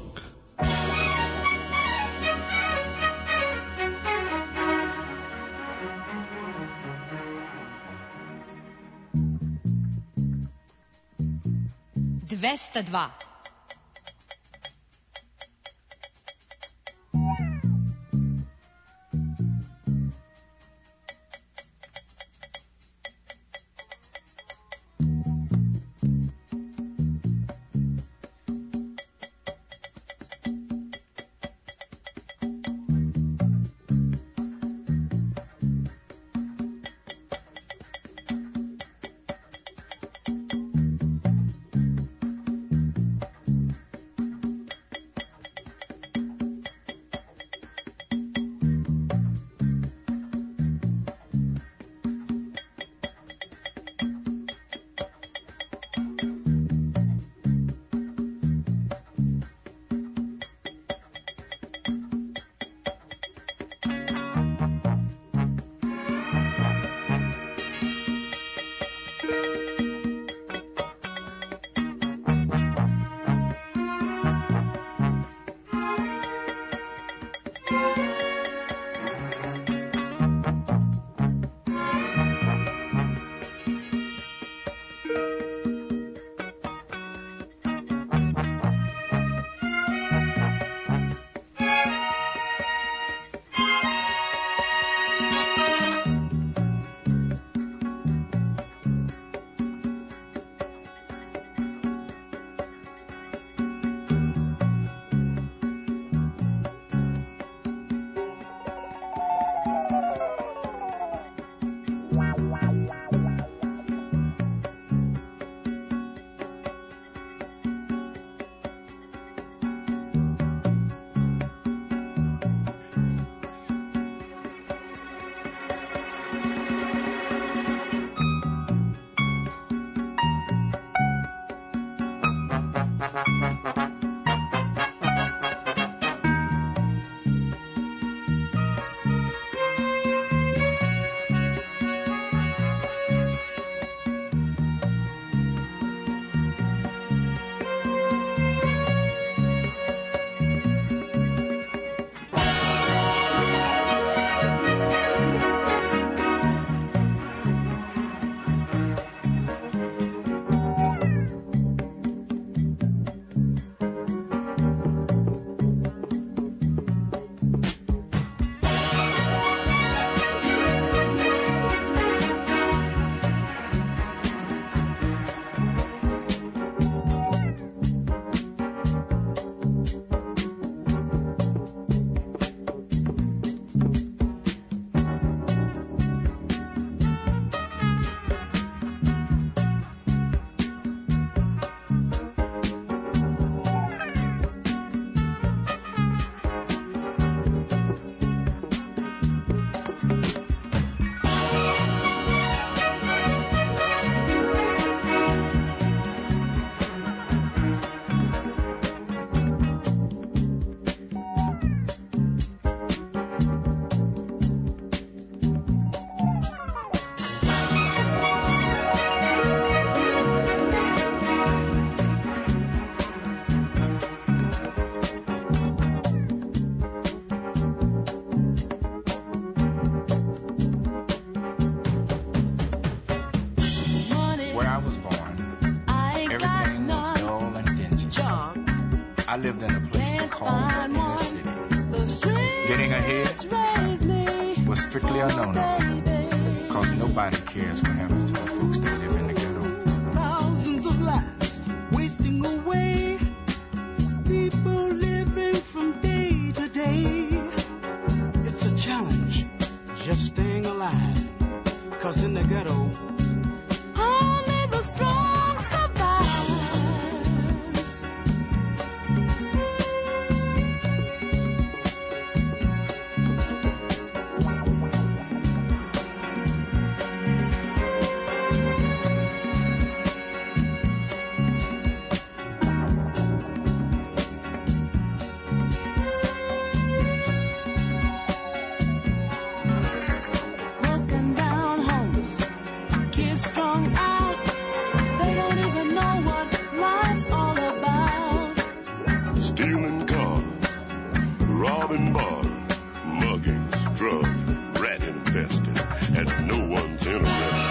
Dva. lived in a place they called the inner city. Getting ahead was strictly a no-no, because nobody cares what happens to the folks that live in the ghetto. Thousands of lives wasting away, people living from day to day. It's a challenge, just staying alive, because in the ghetto, only the strong survive. Strung out, they don't even know what life's all about. and no one's interested.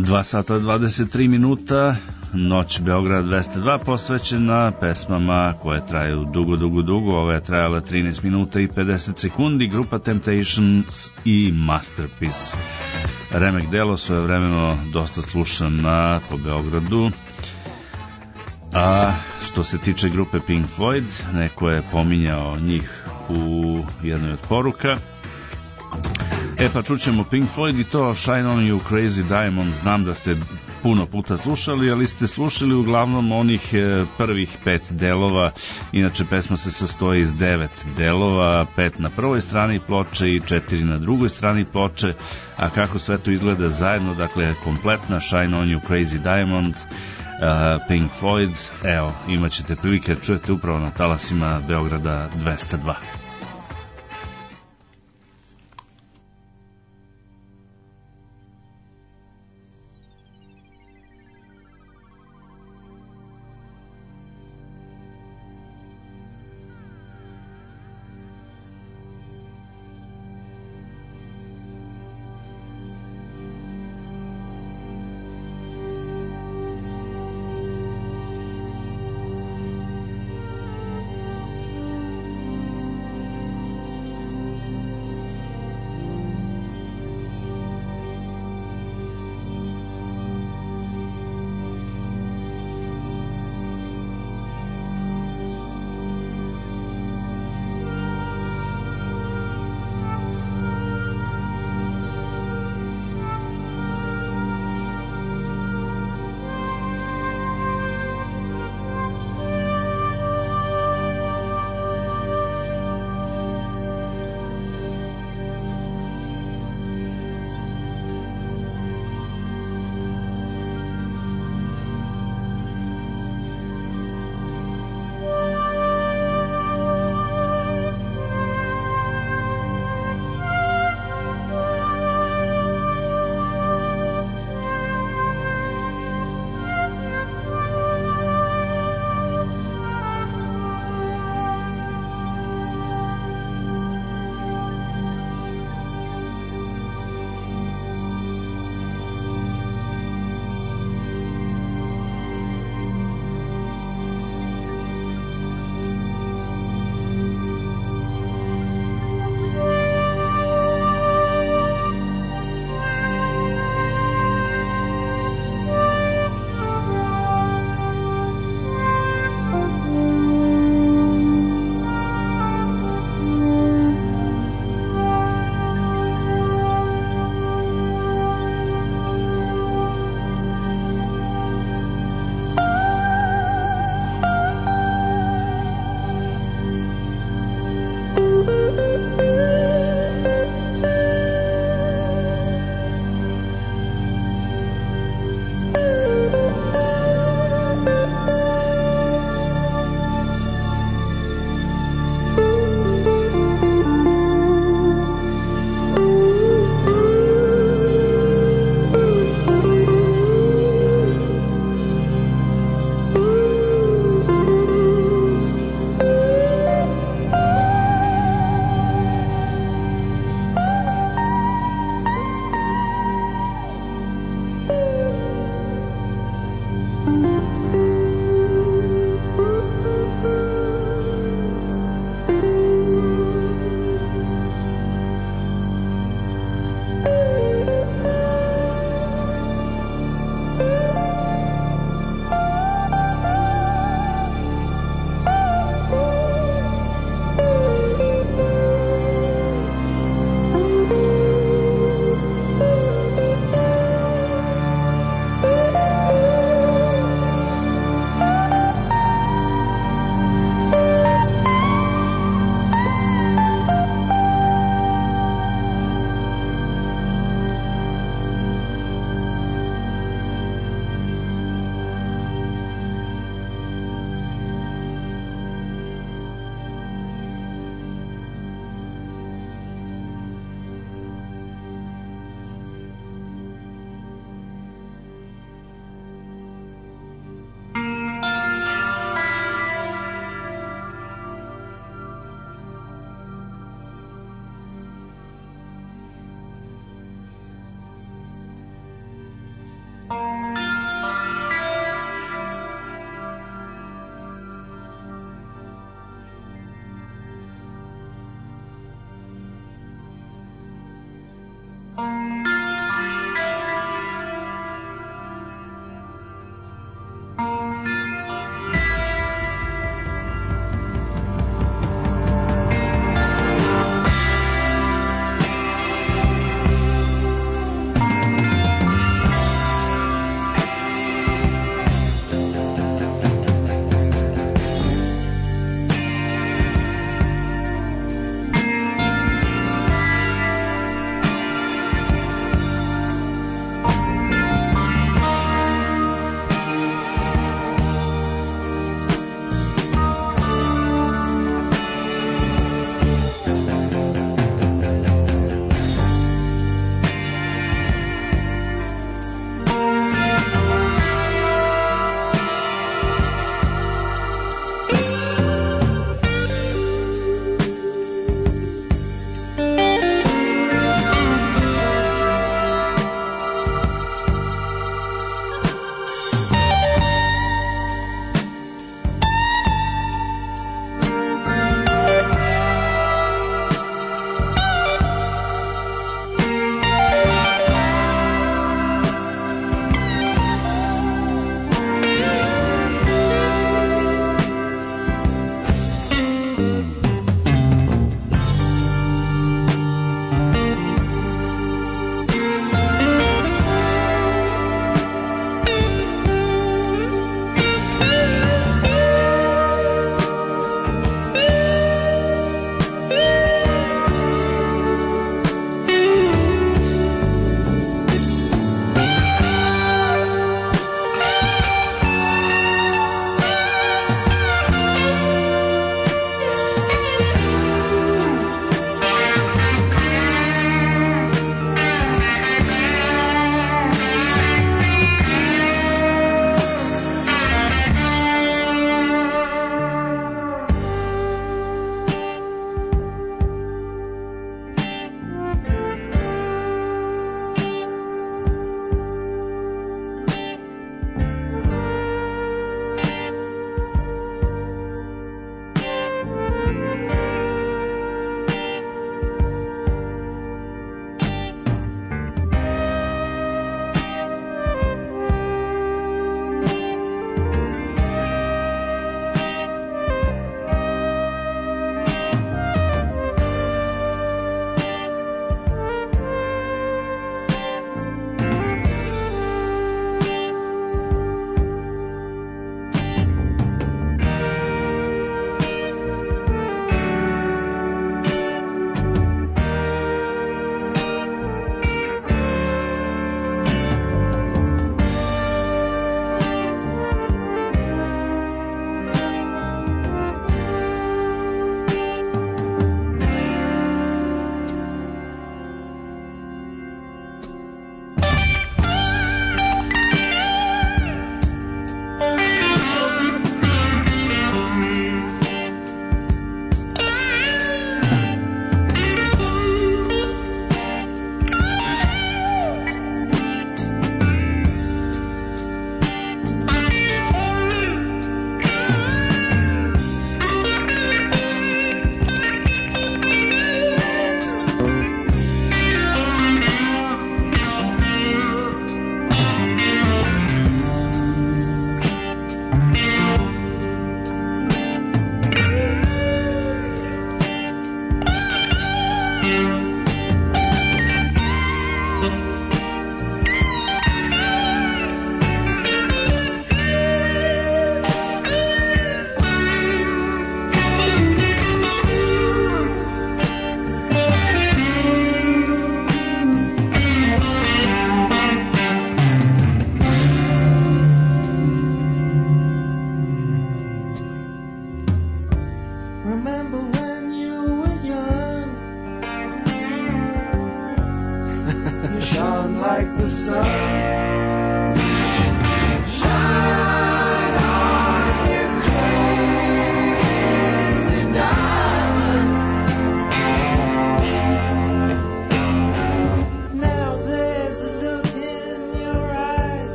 2 sata 23 minuta, Noć Beograd 202 posvećena pesmama koje traju dugo. Ova je trajala 13 minuta i 50 sekundi, grupa Temptations i Masterpiece. Remek delo svojevremeno dosta slušana po Beogradu. A što se tiče grupe Pink Floyd, neko je pominjao njih u jednoj od poruka. Pa čućemo Pink Floyd i to Shine On You Crazy Diamond. Znam da ste puno puta slušali, ali ste slušali uglavnom onih prvih 5 delova. Inače pesma se sastoji iz 9 delova, 5 na prvoj strani ploče i 4 na drugoj strani ploče. A kako sve to izgleda zajedno, dakle kompletna Shine On You Crazy Diamond, Pink Floyd, evo, imat ćete prilike da čujete upravo na talasima Beograda 202.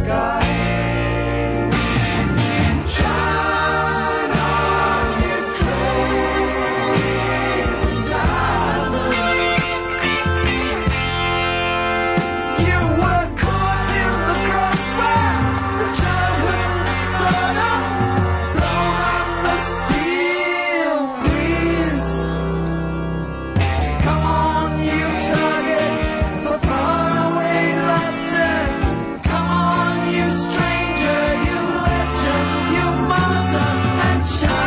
sky. Shine on, you crazy diamond. You were caught in the crossfire of childhood stardom, blown on the steel breeze. Come on, you target for faraway laughter. Come on, you stranger, you legend, you martyr, and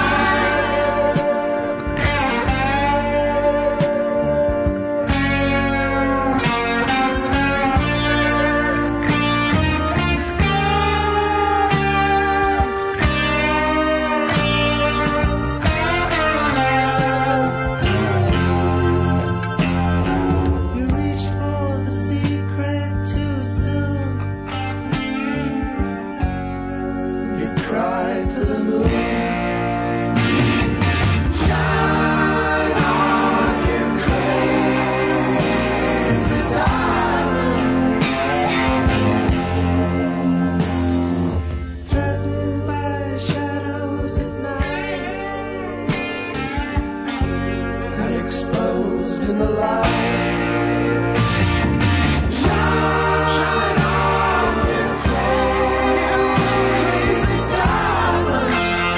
you reach for the secret too soon. You cry for the moon. Shine on, you crazy diamond. Threatened by shadows at night and exposed in the light. Shine on, you crazy diamond.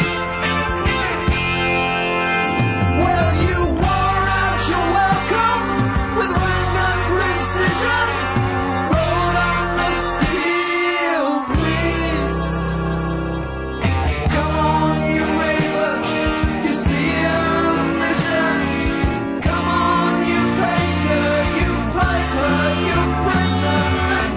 Well, you wore out your welcome with random precision. Rolled on the steel breeze. Come on, you raver, you seer of visions. Come on, you painter, you piper, you person and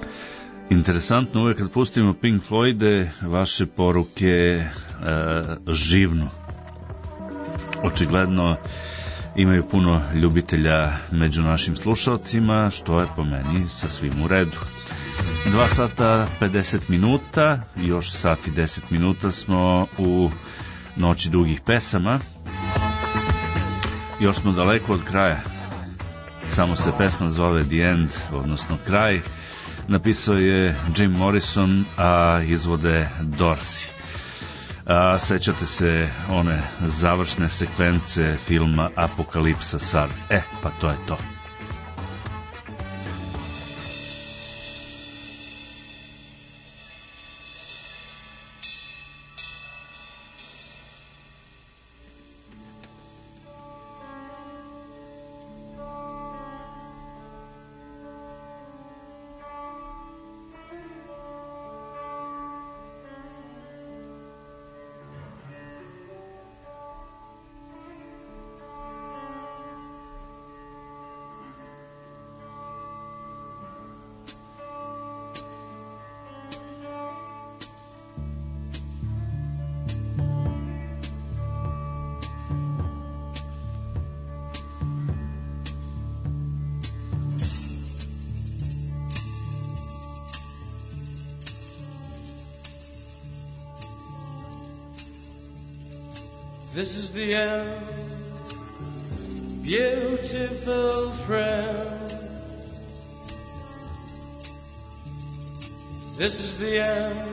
Interesantno, uvek kad pustimo Pink Floyde, vaše poruke živnu. Očigledno imaju puno ljubitelja među našim slušalcima, što je po meni sasvim u redu. 2 sata 50 minuta, još sat i 10 minuta smo u noći dugih pesama. Još smo daleko od kraja. Samo se pesma zove The End, odnosno kraj. Napisao je Jim Morrison, a izvode Dorsey. Sećate se one završne sekvence filma Apokalipsa sad? Pa to je to. This is the end, beautiful friend. This is the end,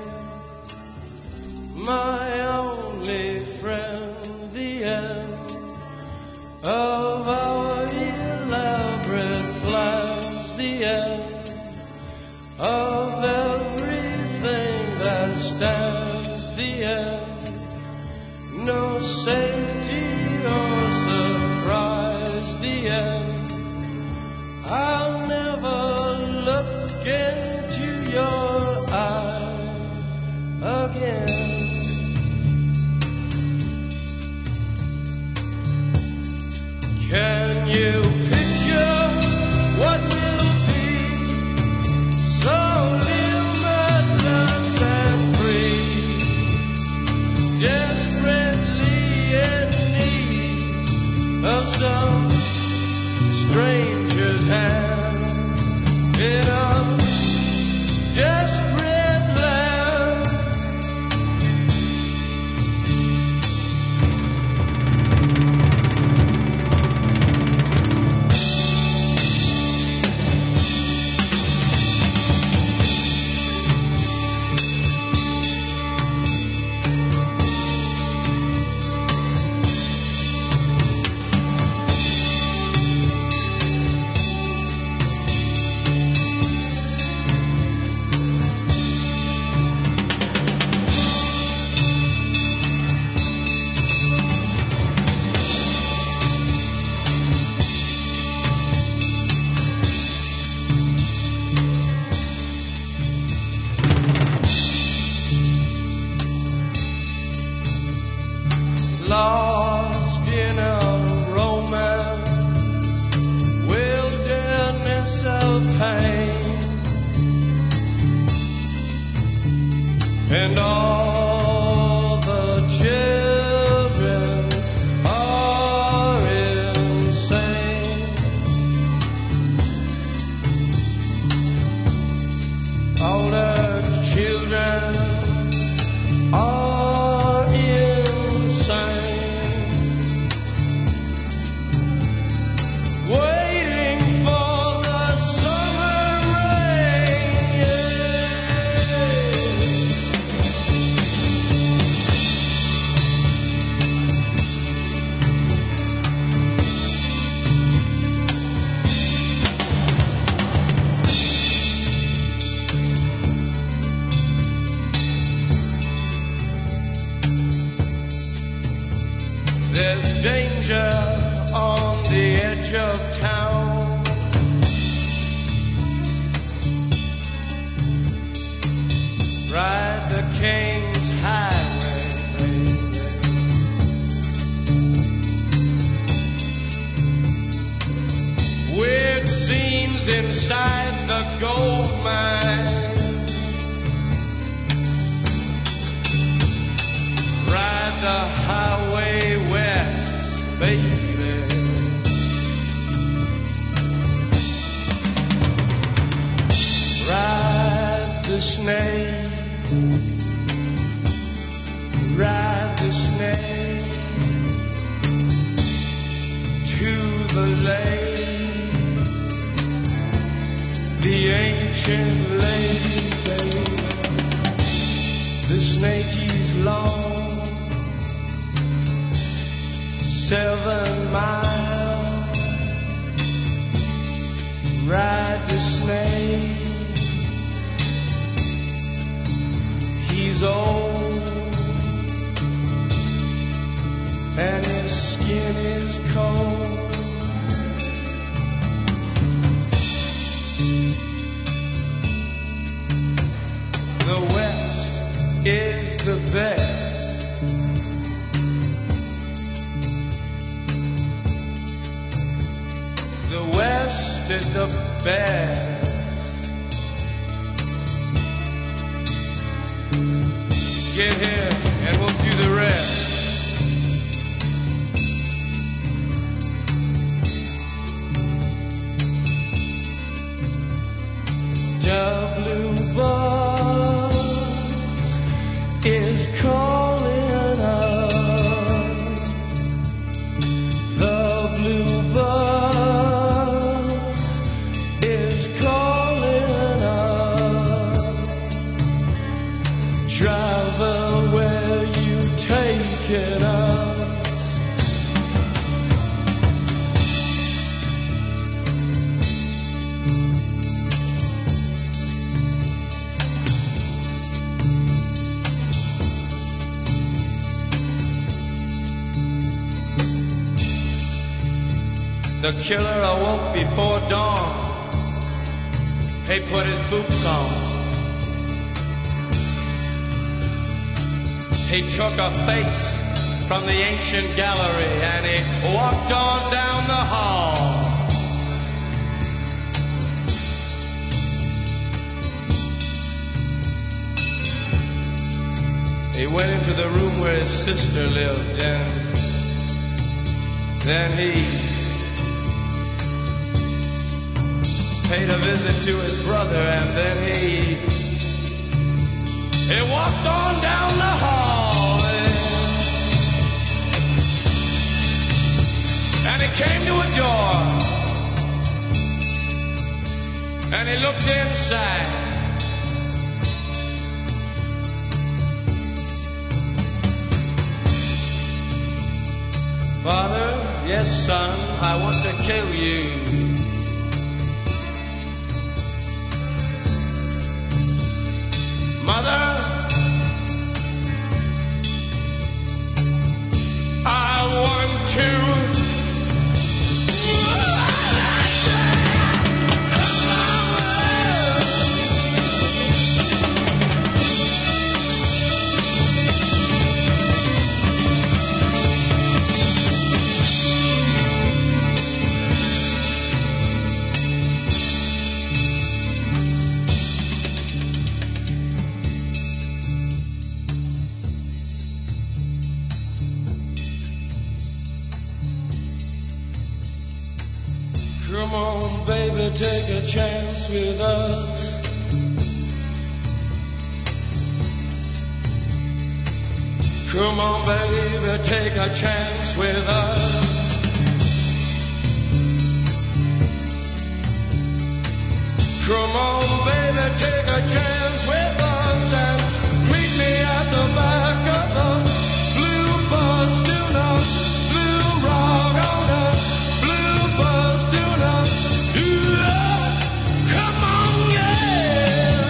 my only friend. The end of our elaborate plans. The end of everything that stands. The end. No safety or surprise, the end. I'll never look into your eyes again. Can you picture what will be so limitless and free? Desperately in need of some stranger's hand in a desperate land. Lost in a romance, wilderness of pain, and all the children are insane. All the children are insane. Waiting for the summer rain. There's danger on the edge of town. Ride the King's Highway, baby. Weird scenes inside the gold mine. the snake, ride the snake to the lake, the ancient lake, babe. The snake is long, 7 miles. Ride the snake. He's old and his skin is cold. The West is the best. The West is the best. Get here and we'll do the rest. The blue bus is calling us. The blue bus is calling us. Driver, where you taking us? The killer awoke before dawn. He put his boots on. He took a face from the ancient gallery and he walked on down the hall. He went into the room where his sister lived and then he paid a visit to his brother, and then he walked on down the hall, and he came to a door, and he looked inside. Father, yes, son, I want to kill you. Mother, I want to. Come on, baby, take a chance with us. Come on, baby, take a chance with us. Come on, baby, take a chance with us and meet me at the back of the blue bus. Do not blue rock on the blue bus. Do not come on, yeah.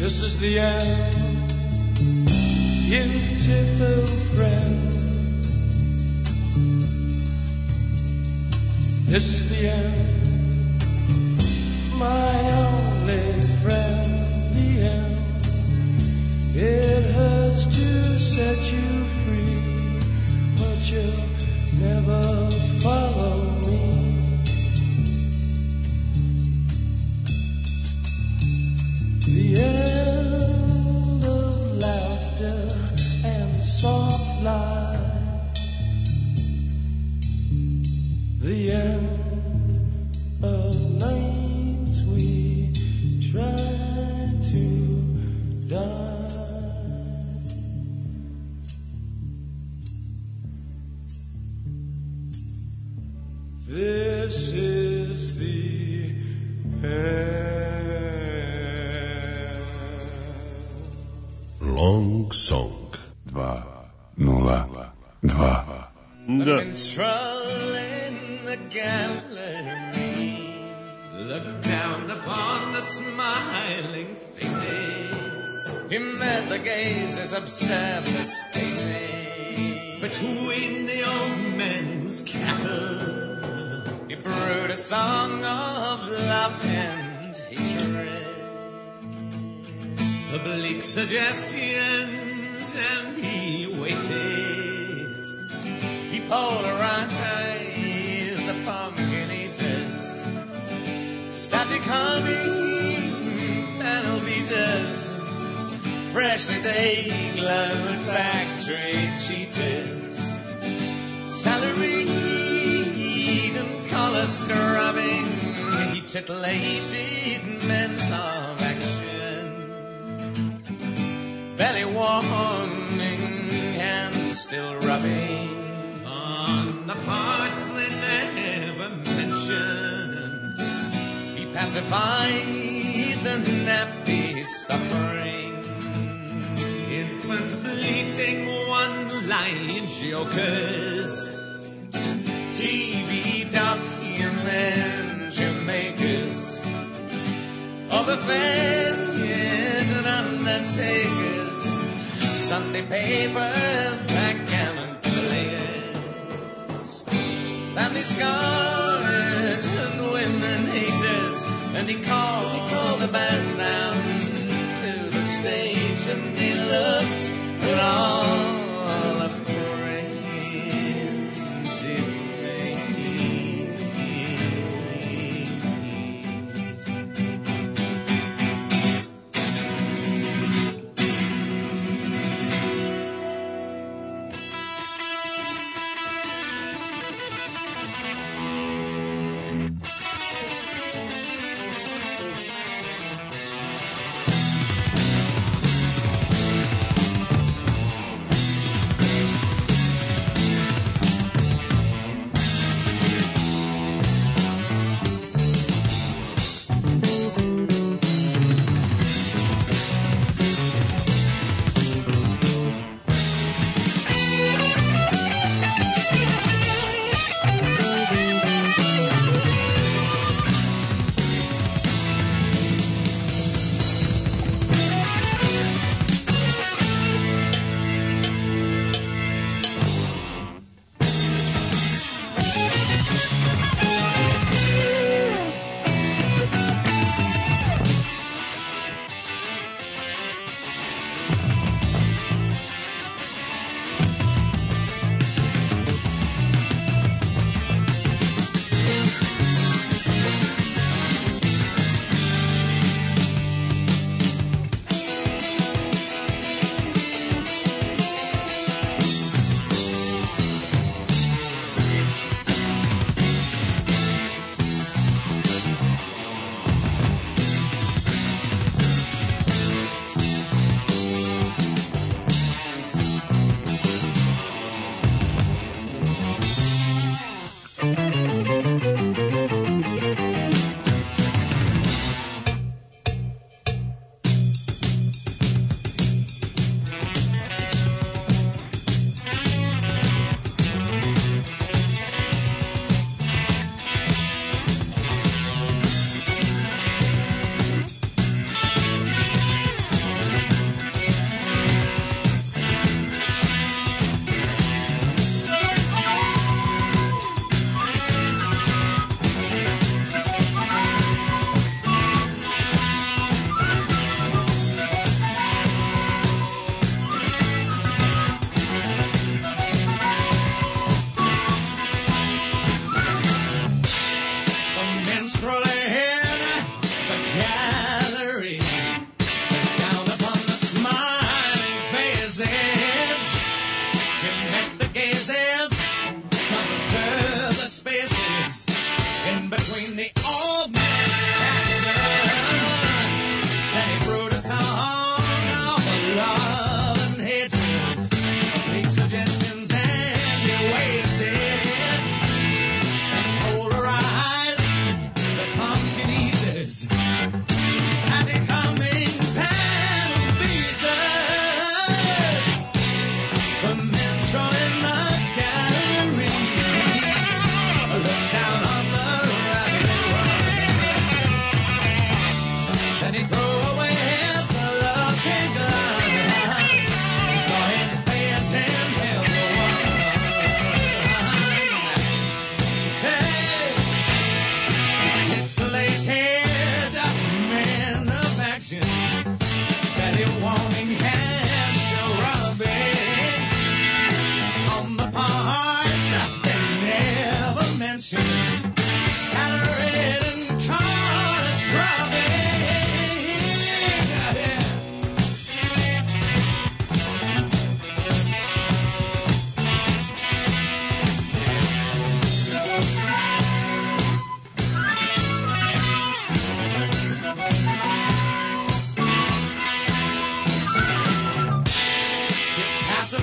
This is the end, beautiful friend. This is the end, my only friend. The end. It hurts to set you free, but you'll never follow me. The end of laughter and soft light. The end of nights we try to die. This is the end. Long Song 202. The minstrel in the gallery looked down upon the smiling faces. He met the gazes, observed the spaces between the old men's cattle. He brewed a song of love and hatred, oblique suggestions, and he waited. He polarized the pumpkin eaters, static humming panel beaters, freshly they glowed factory cheaters, salaried and collar scrubbing, he titillated men of action, belly warming and still rubbing on the parts they never mentioned. He pacified the nappy suffering, infants bleating one-line jokers, TV documentary-makers, overfed undertakers, Sunday paper backgammon players, family scholars and women haters. And he called the band down to the stage, and they looked at all afraid to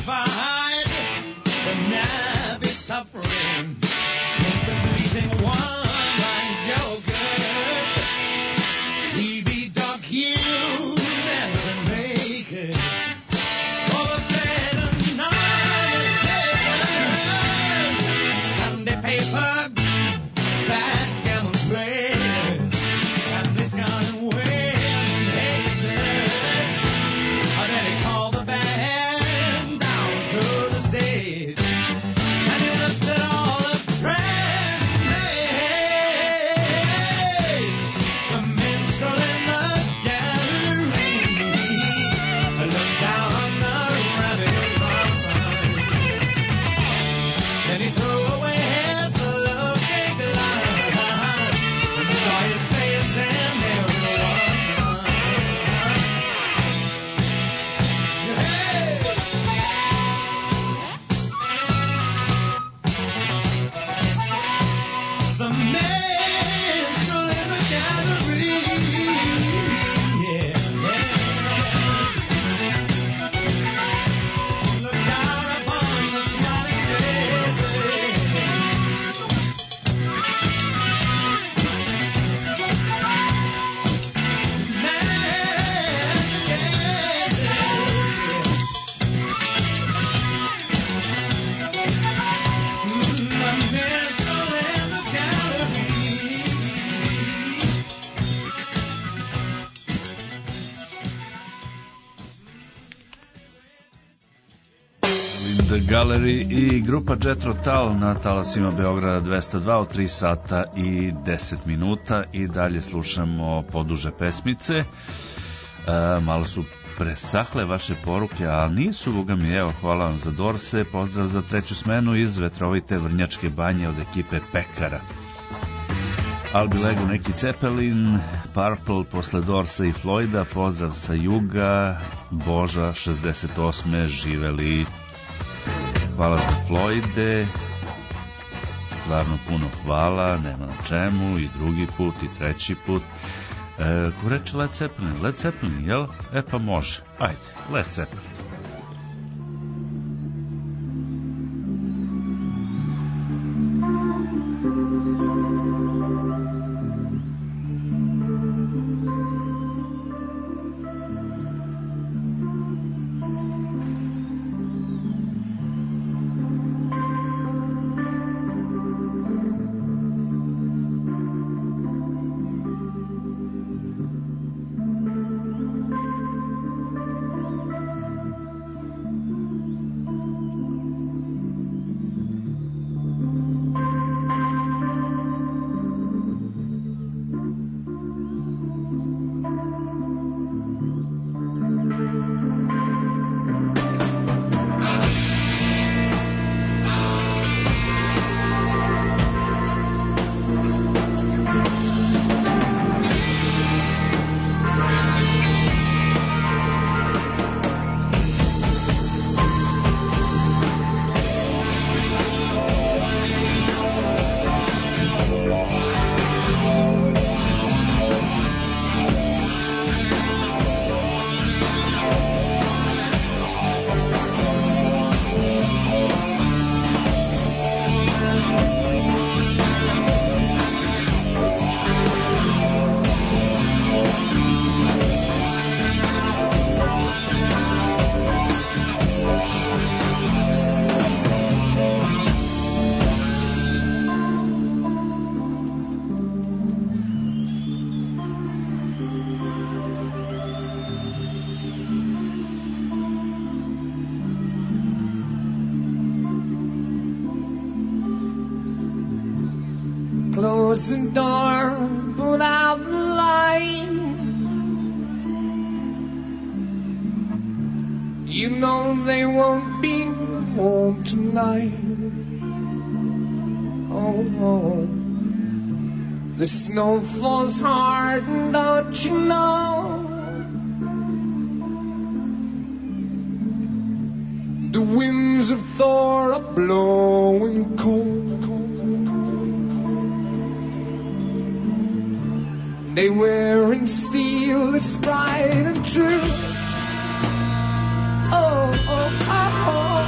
satisfied, but now be suffering. Don't be pleasing one-line jokers, TV dog humans and makers, all the bread and non-takers, Sunday paper, backgammon players, and this kind of way. Gallery i grupa Jethro Tull na talasima Beograda 202 od 3 sata i 10 minuta i dalje slušamo poduže pesmice. Malo su presahle vaše poruke, a nisu, boga mi, evo, hvala vam za Dorse, pozdrav za treću smenu iz vetrovite Vrnjačke banje od ekipe Pekara. Albi Lego neki Cepelin, Purple posle Dorsa i Floyda, pozdrav sa juga, Boža 68. živeli. Hvala za Floyde, stvarno puno hvala, nema na čemu, i drugi put, i treći put. Ko reče Led Zeppelin? Led Zeppelin, jel? E pa može, ajde, Led Zeppelin. Close the door, put out the light. You know they won't be home tonight. Oh, the snow falls hard, don't you know? The winds of Thor are blowing cold. They wearing steel that's bright and true. Oh, oh, oh, oh.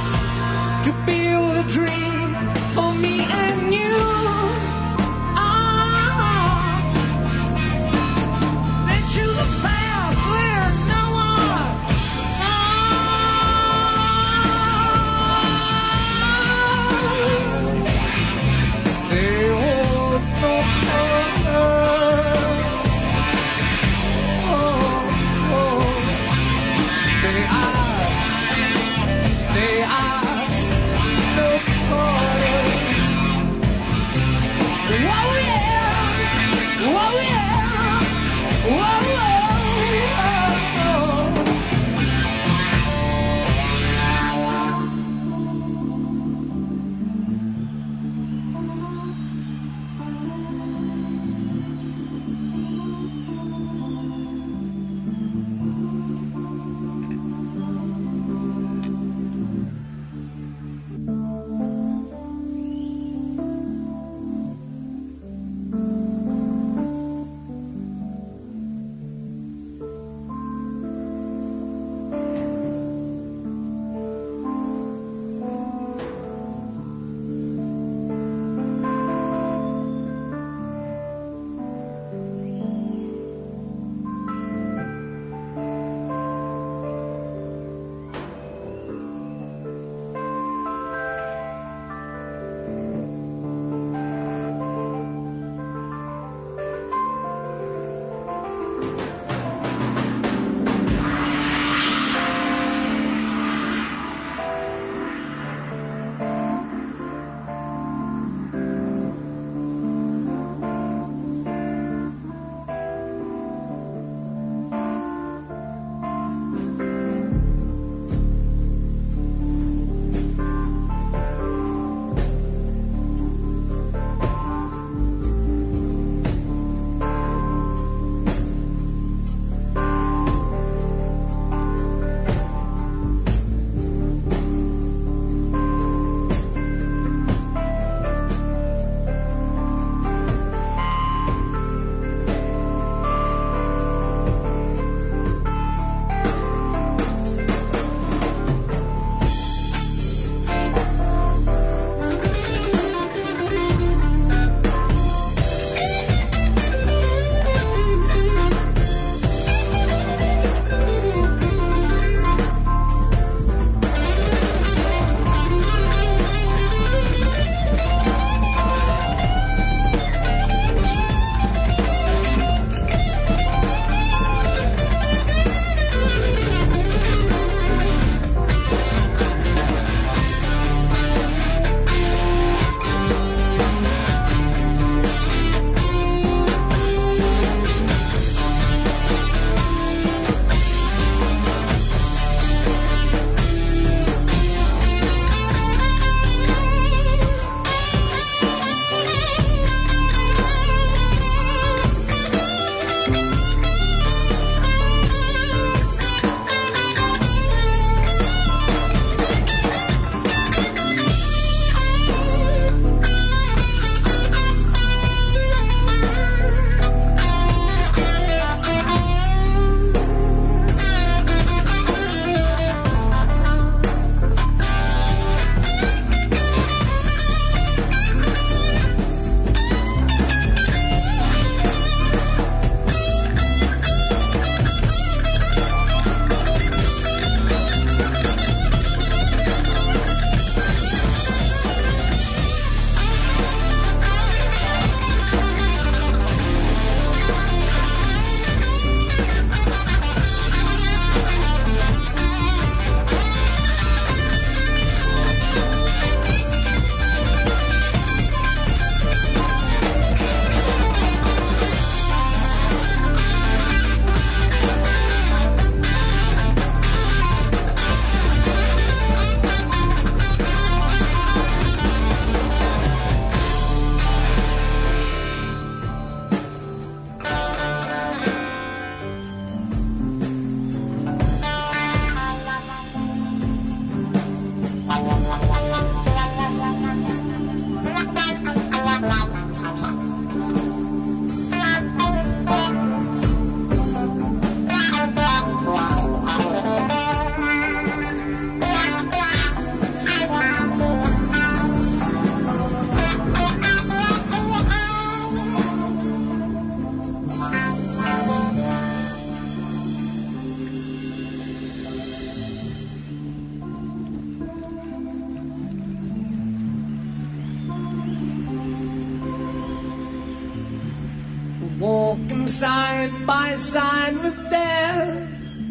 side by side with death.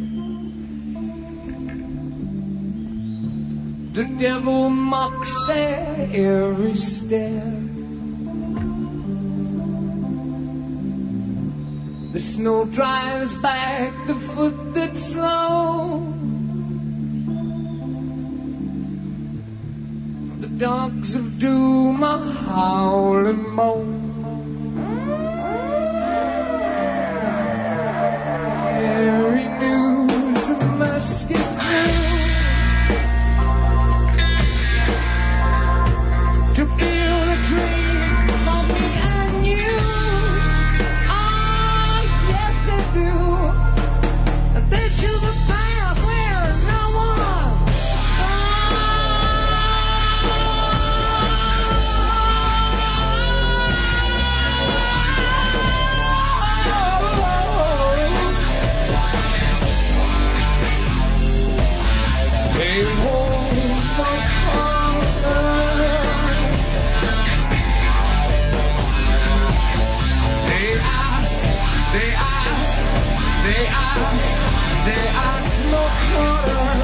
The devil mocks their every step. The snow drives back the foot that's slow. The dogs of doom are howling moan. He renews a musket through to build a dream for me and you. Ah, yes they do. They choose a path where no one. They hold my father. They ask no quarter.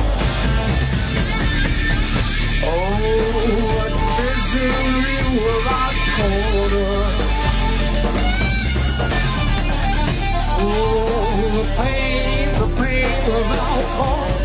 Oh, what misery will I quarter? Oh, the pain will I fall.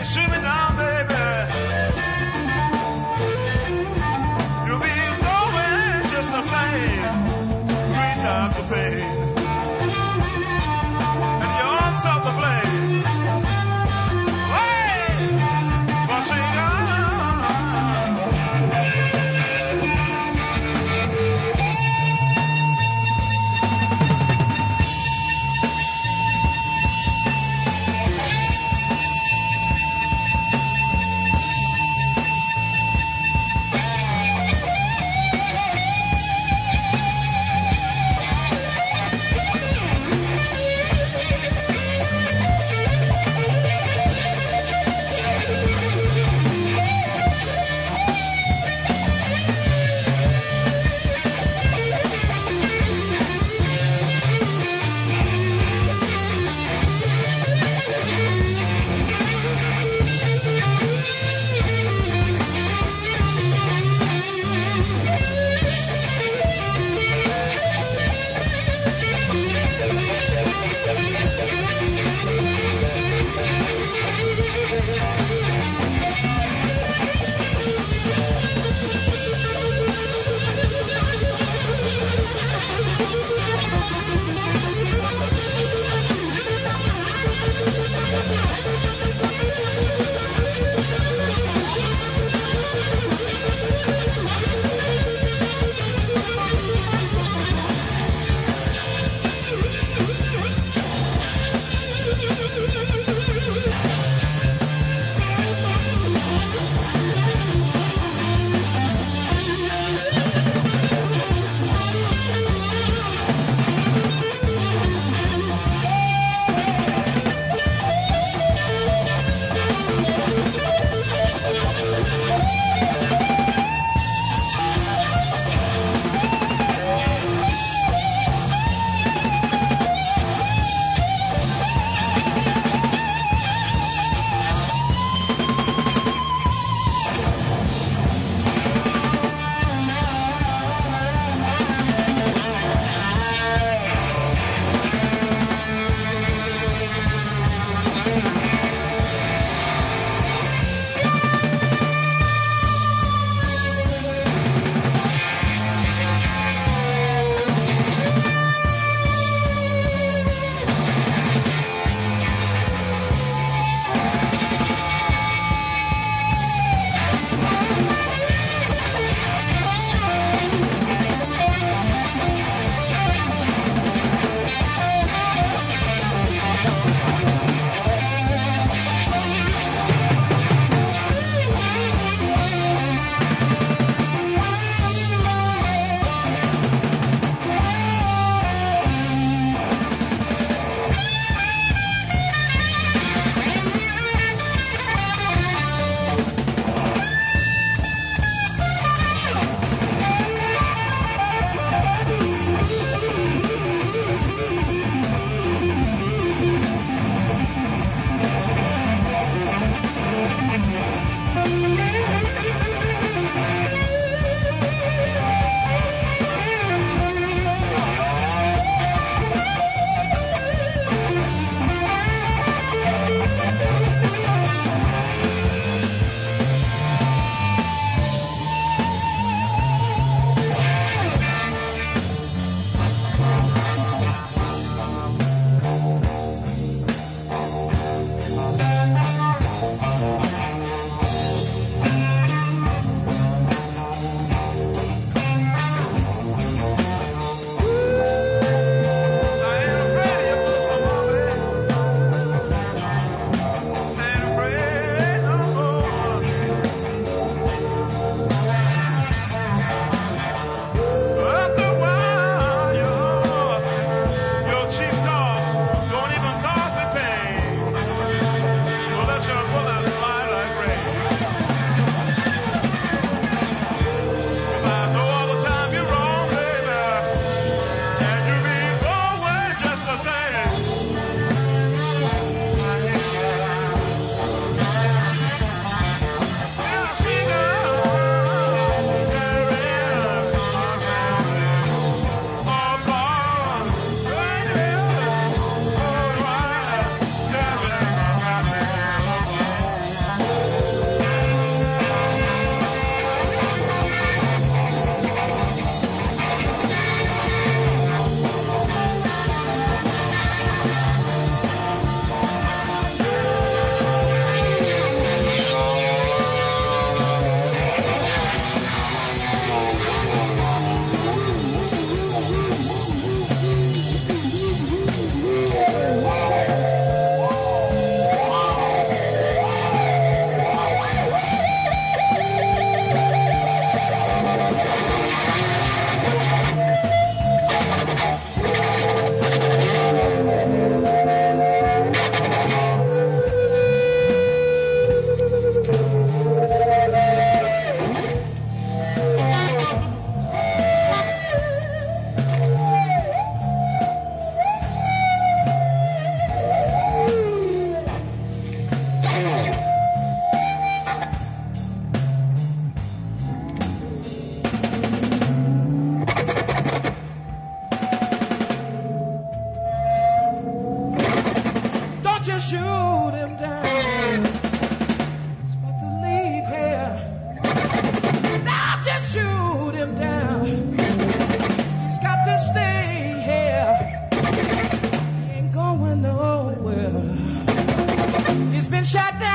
shoot me down, baby. You'll be going just the same, 3 times the pain. And you're on self the blame. Hey, what's she gone?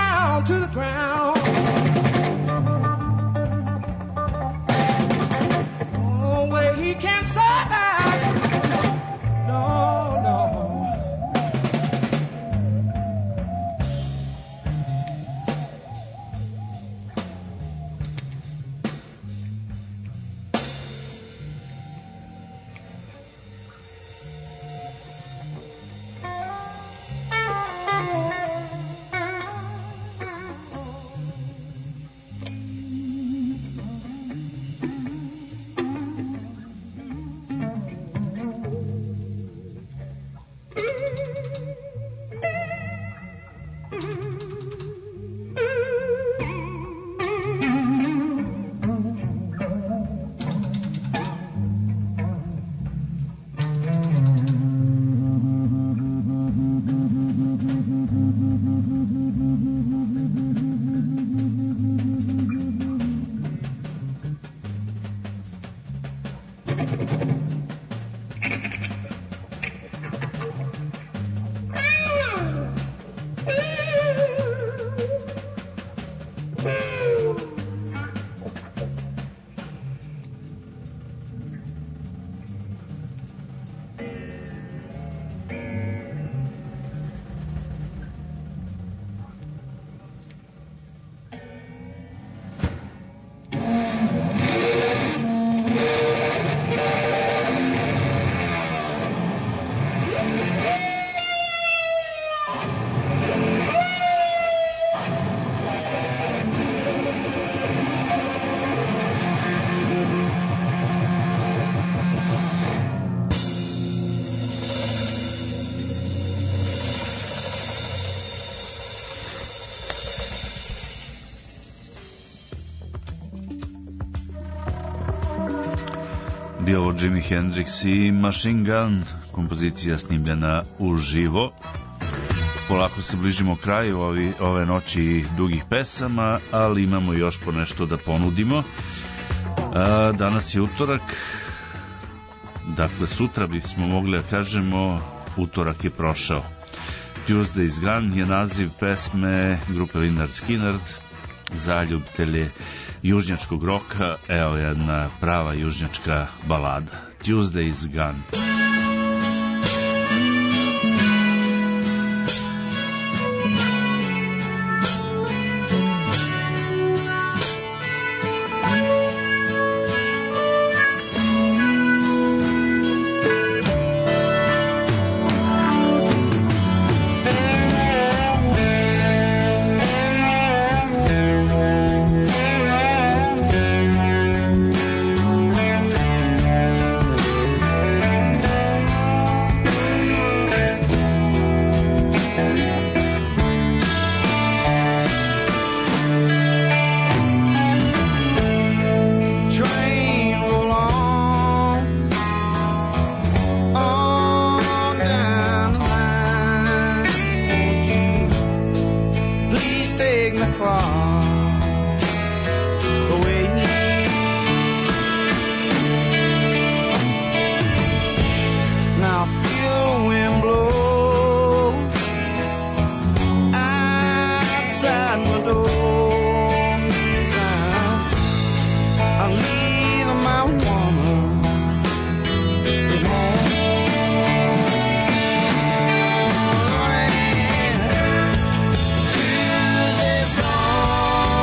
down to the ground. No way he can survive. No, no. Bio ovo Jimi Hendrix i Machine Gun, kompozicija snimljena uživo. Polako se bližimo kraju ove noći dugih pesama, ali imamo još po nešto da ponudimo. Danas je utorak, dakle sutra bismo mogli da kažemo utorak je prošao. Tuesday's Gone je naziv pesme grupe Lynyrd Skynyrd za ljubitelje južnjačkog roka. Evo jedna prava južnjačka balada, Tuesday's Gone. Tuesday's gone.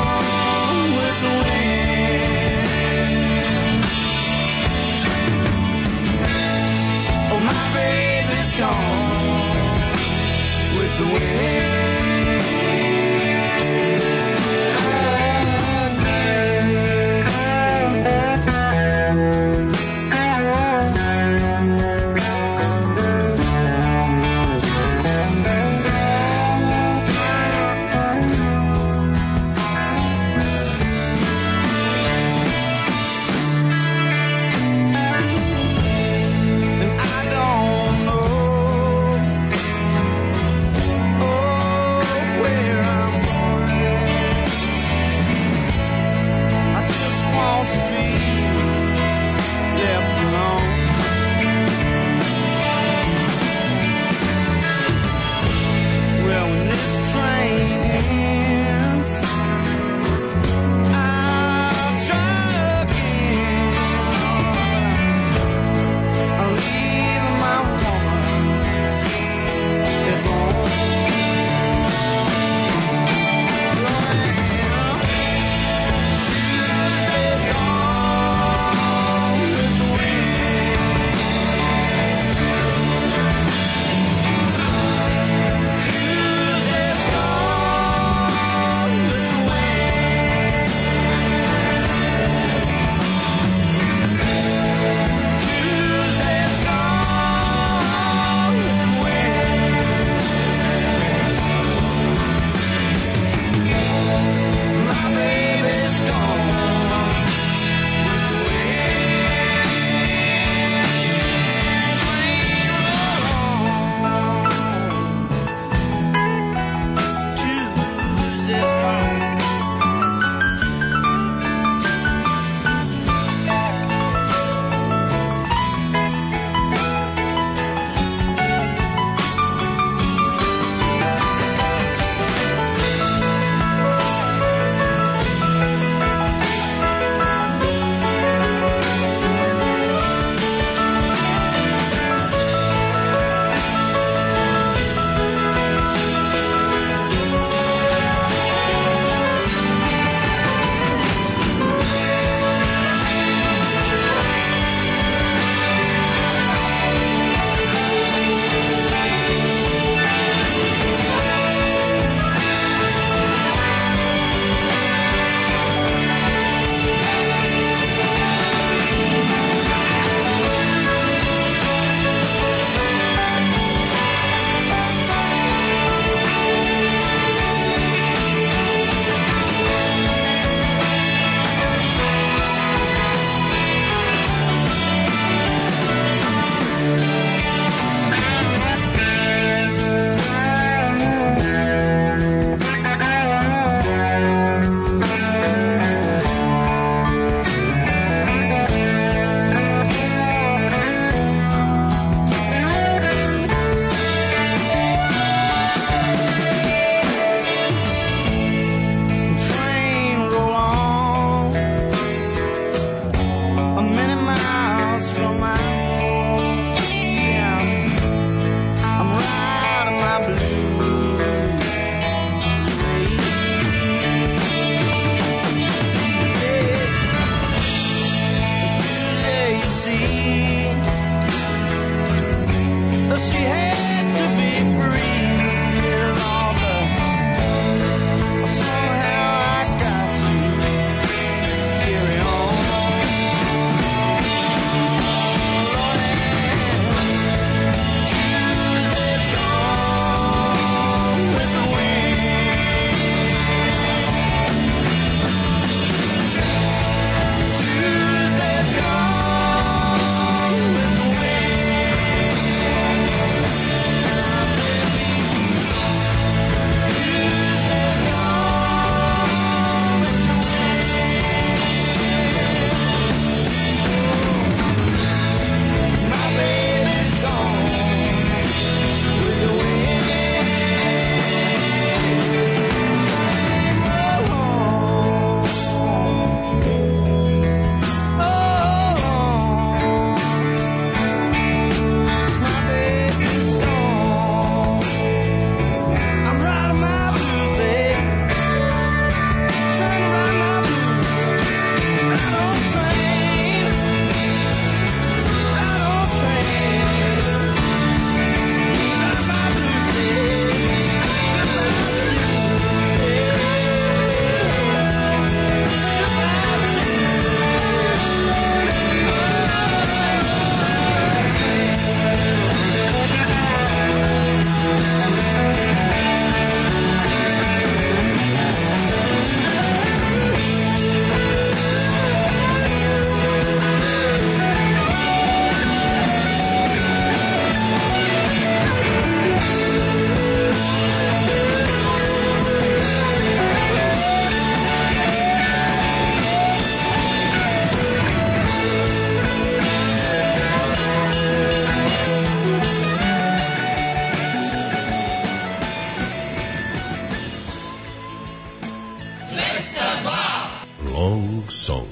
Long Song.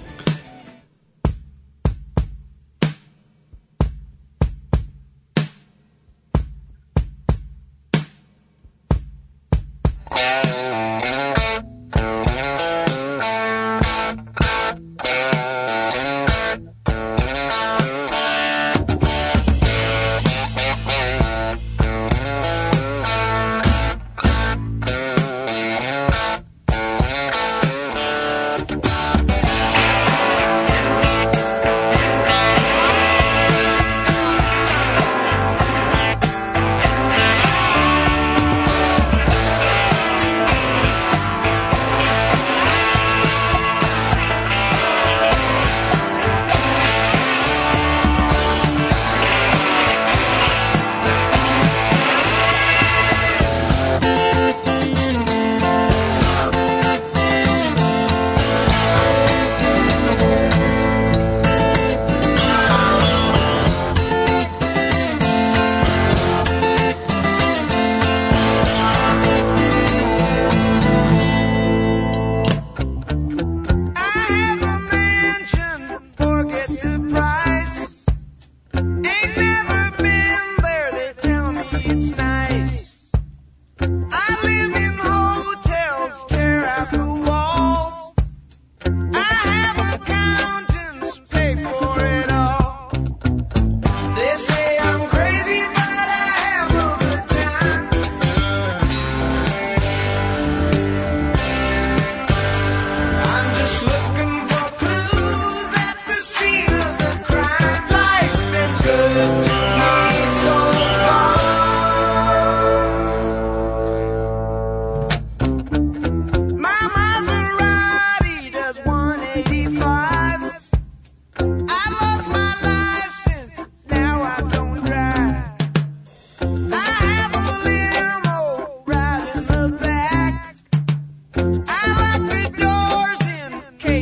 I lock the doors in case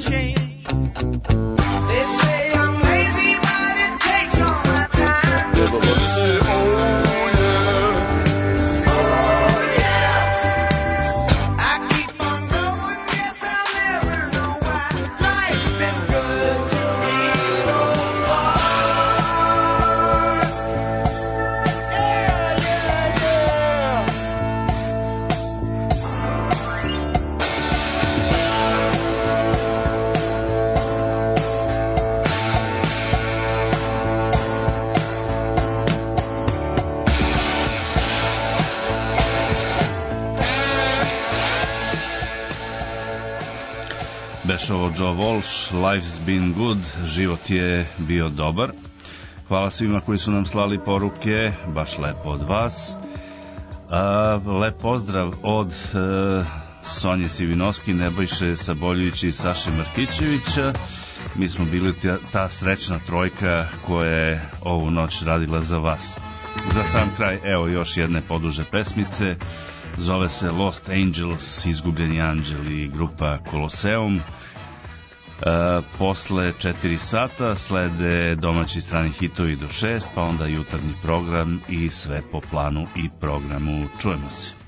change. They say I'm lazy, but it takes all my time. Everybody say, oh yeah. Oh yeah. I keep on going, guess I'll never know why. Life's been good to me so far. Yeah, yeah, yeah. Beše ovo Joe Walsh, Life's been good, život je bio dobar. Hvala svima koji su nam slali poruke, baš lepo od vas. Lep pozdrav od Sonje Sivinovski, Nebojše Saboljevića i Saše Markićevića. Mi smo bili ta srećna trojka koja je ovu noć radila za vas. Za sam kraj, evo još jedne poduže pesmice. Zove se Lost Angels, Izgubljeni anđeli, grupa Koloseum. Posle 4 sata slede domaći strani hitovi do 6, pa onda jutarnji program i sve po planu i programu. Čujemo se.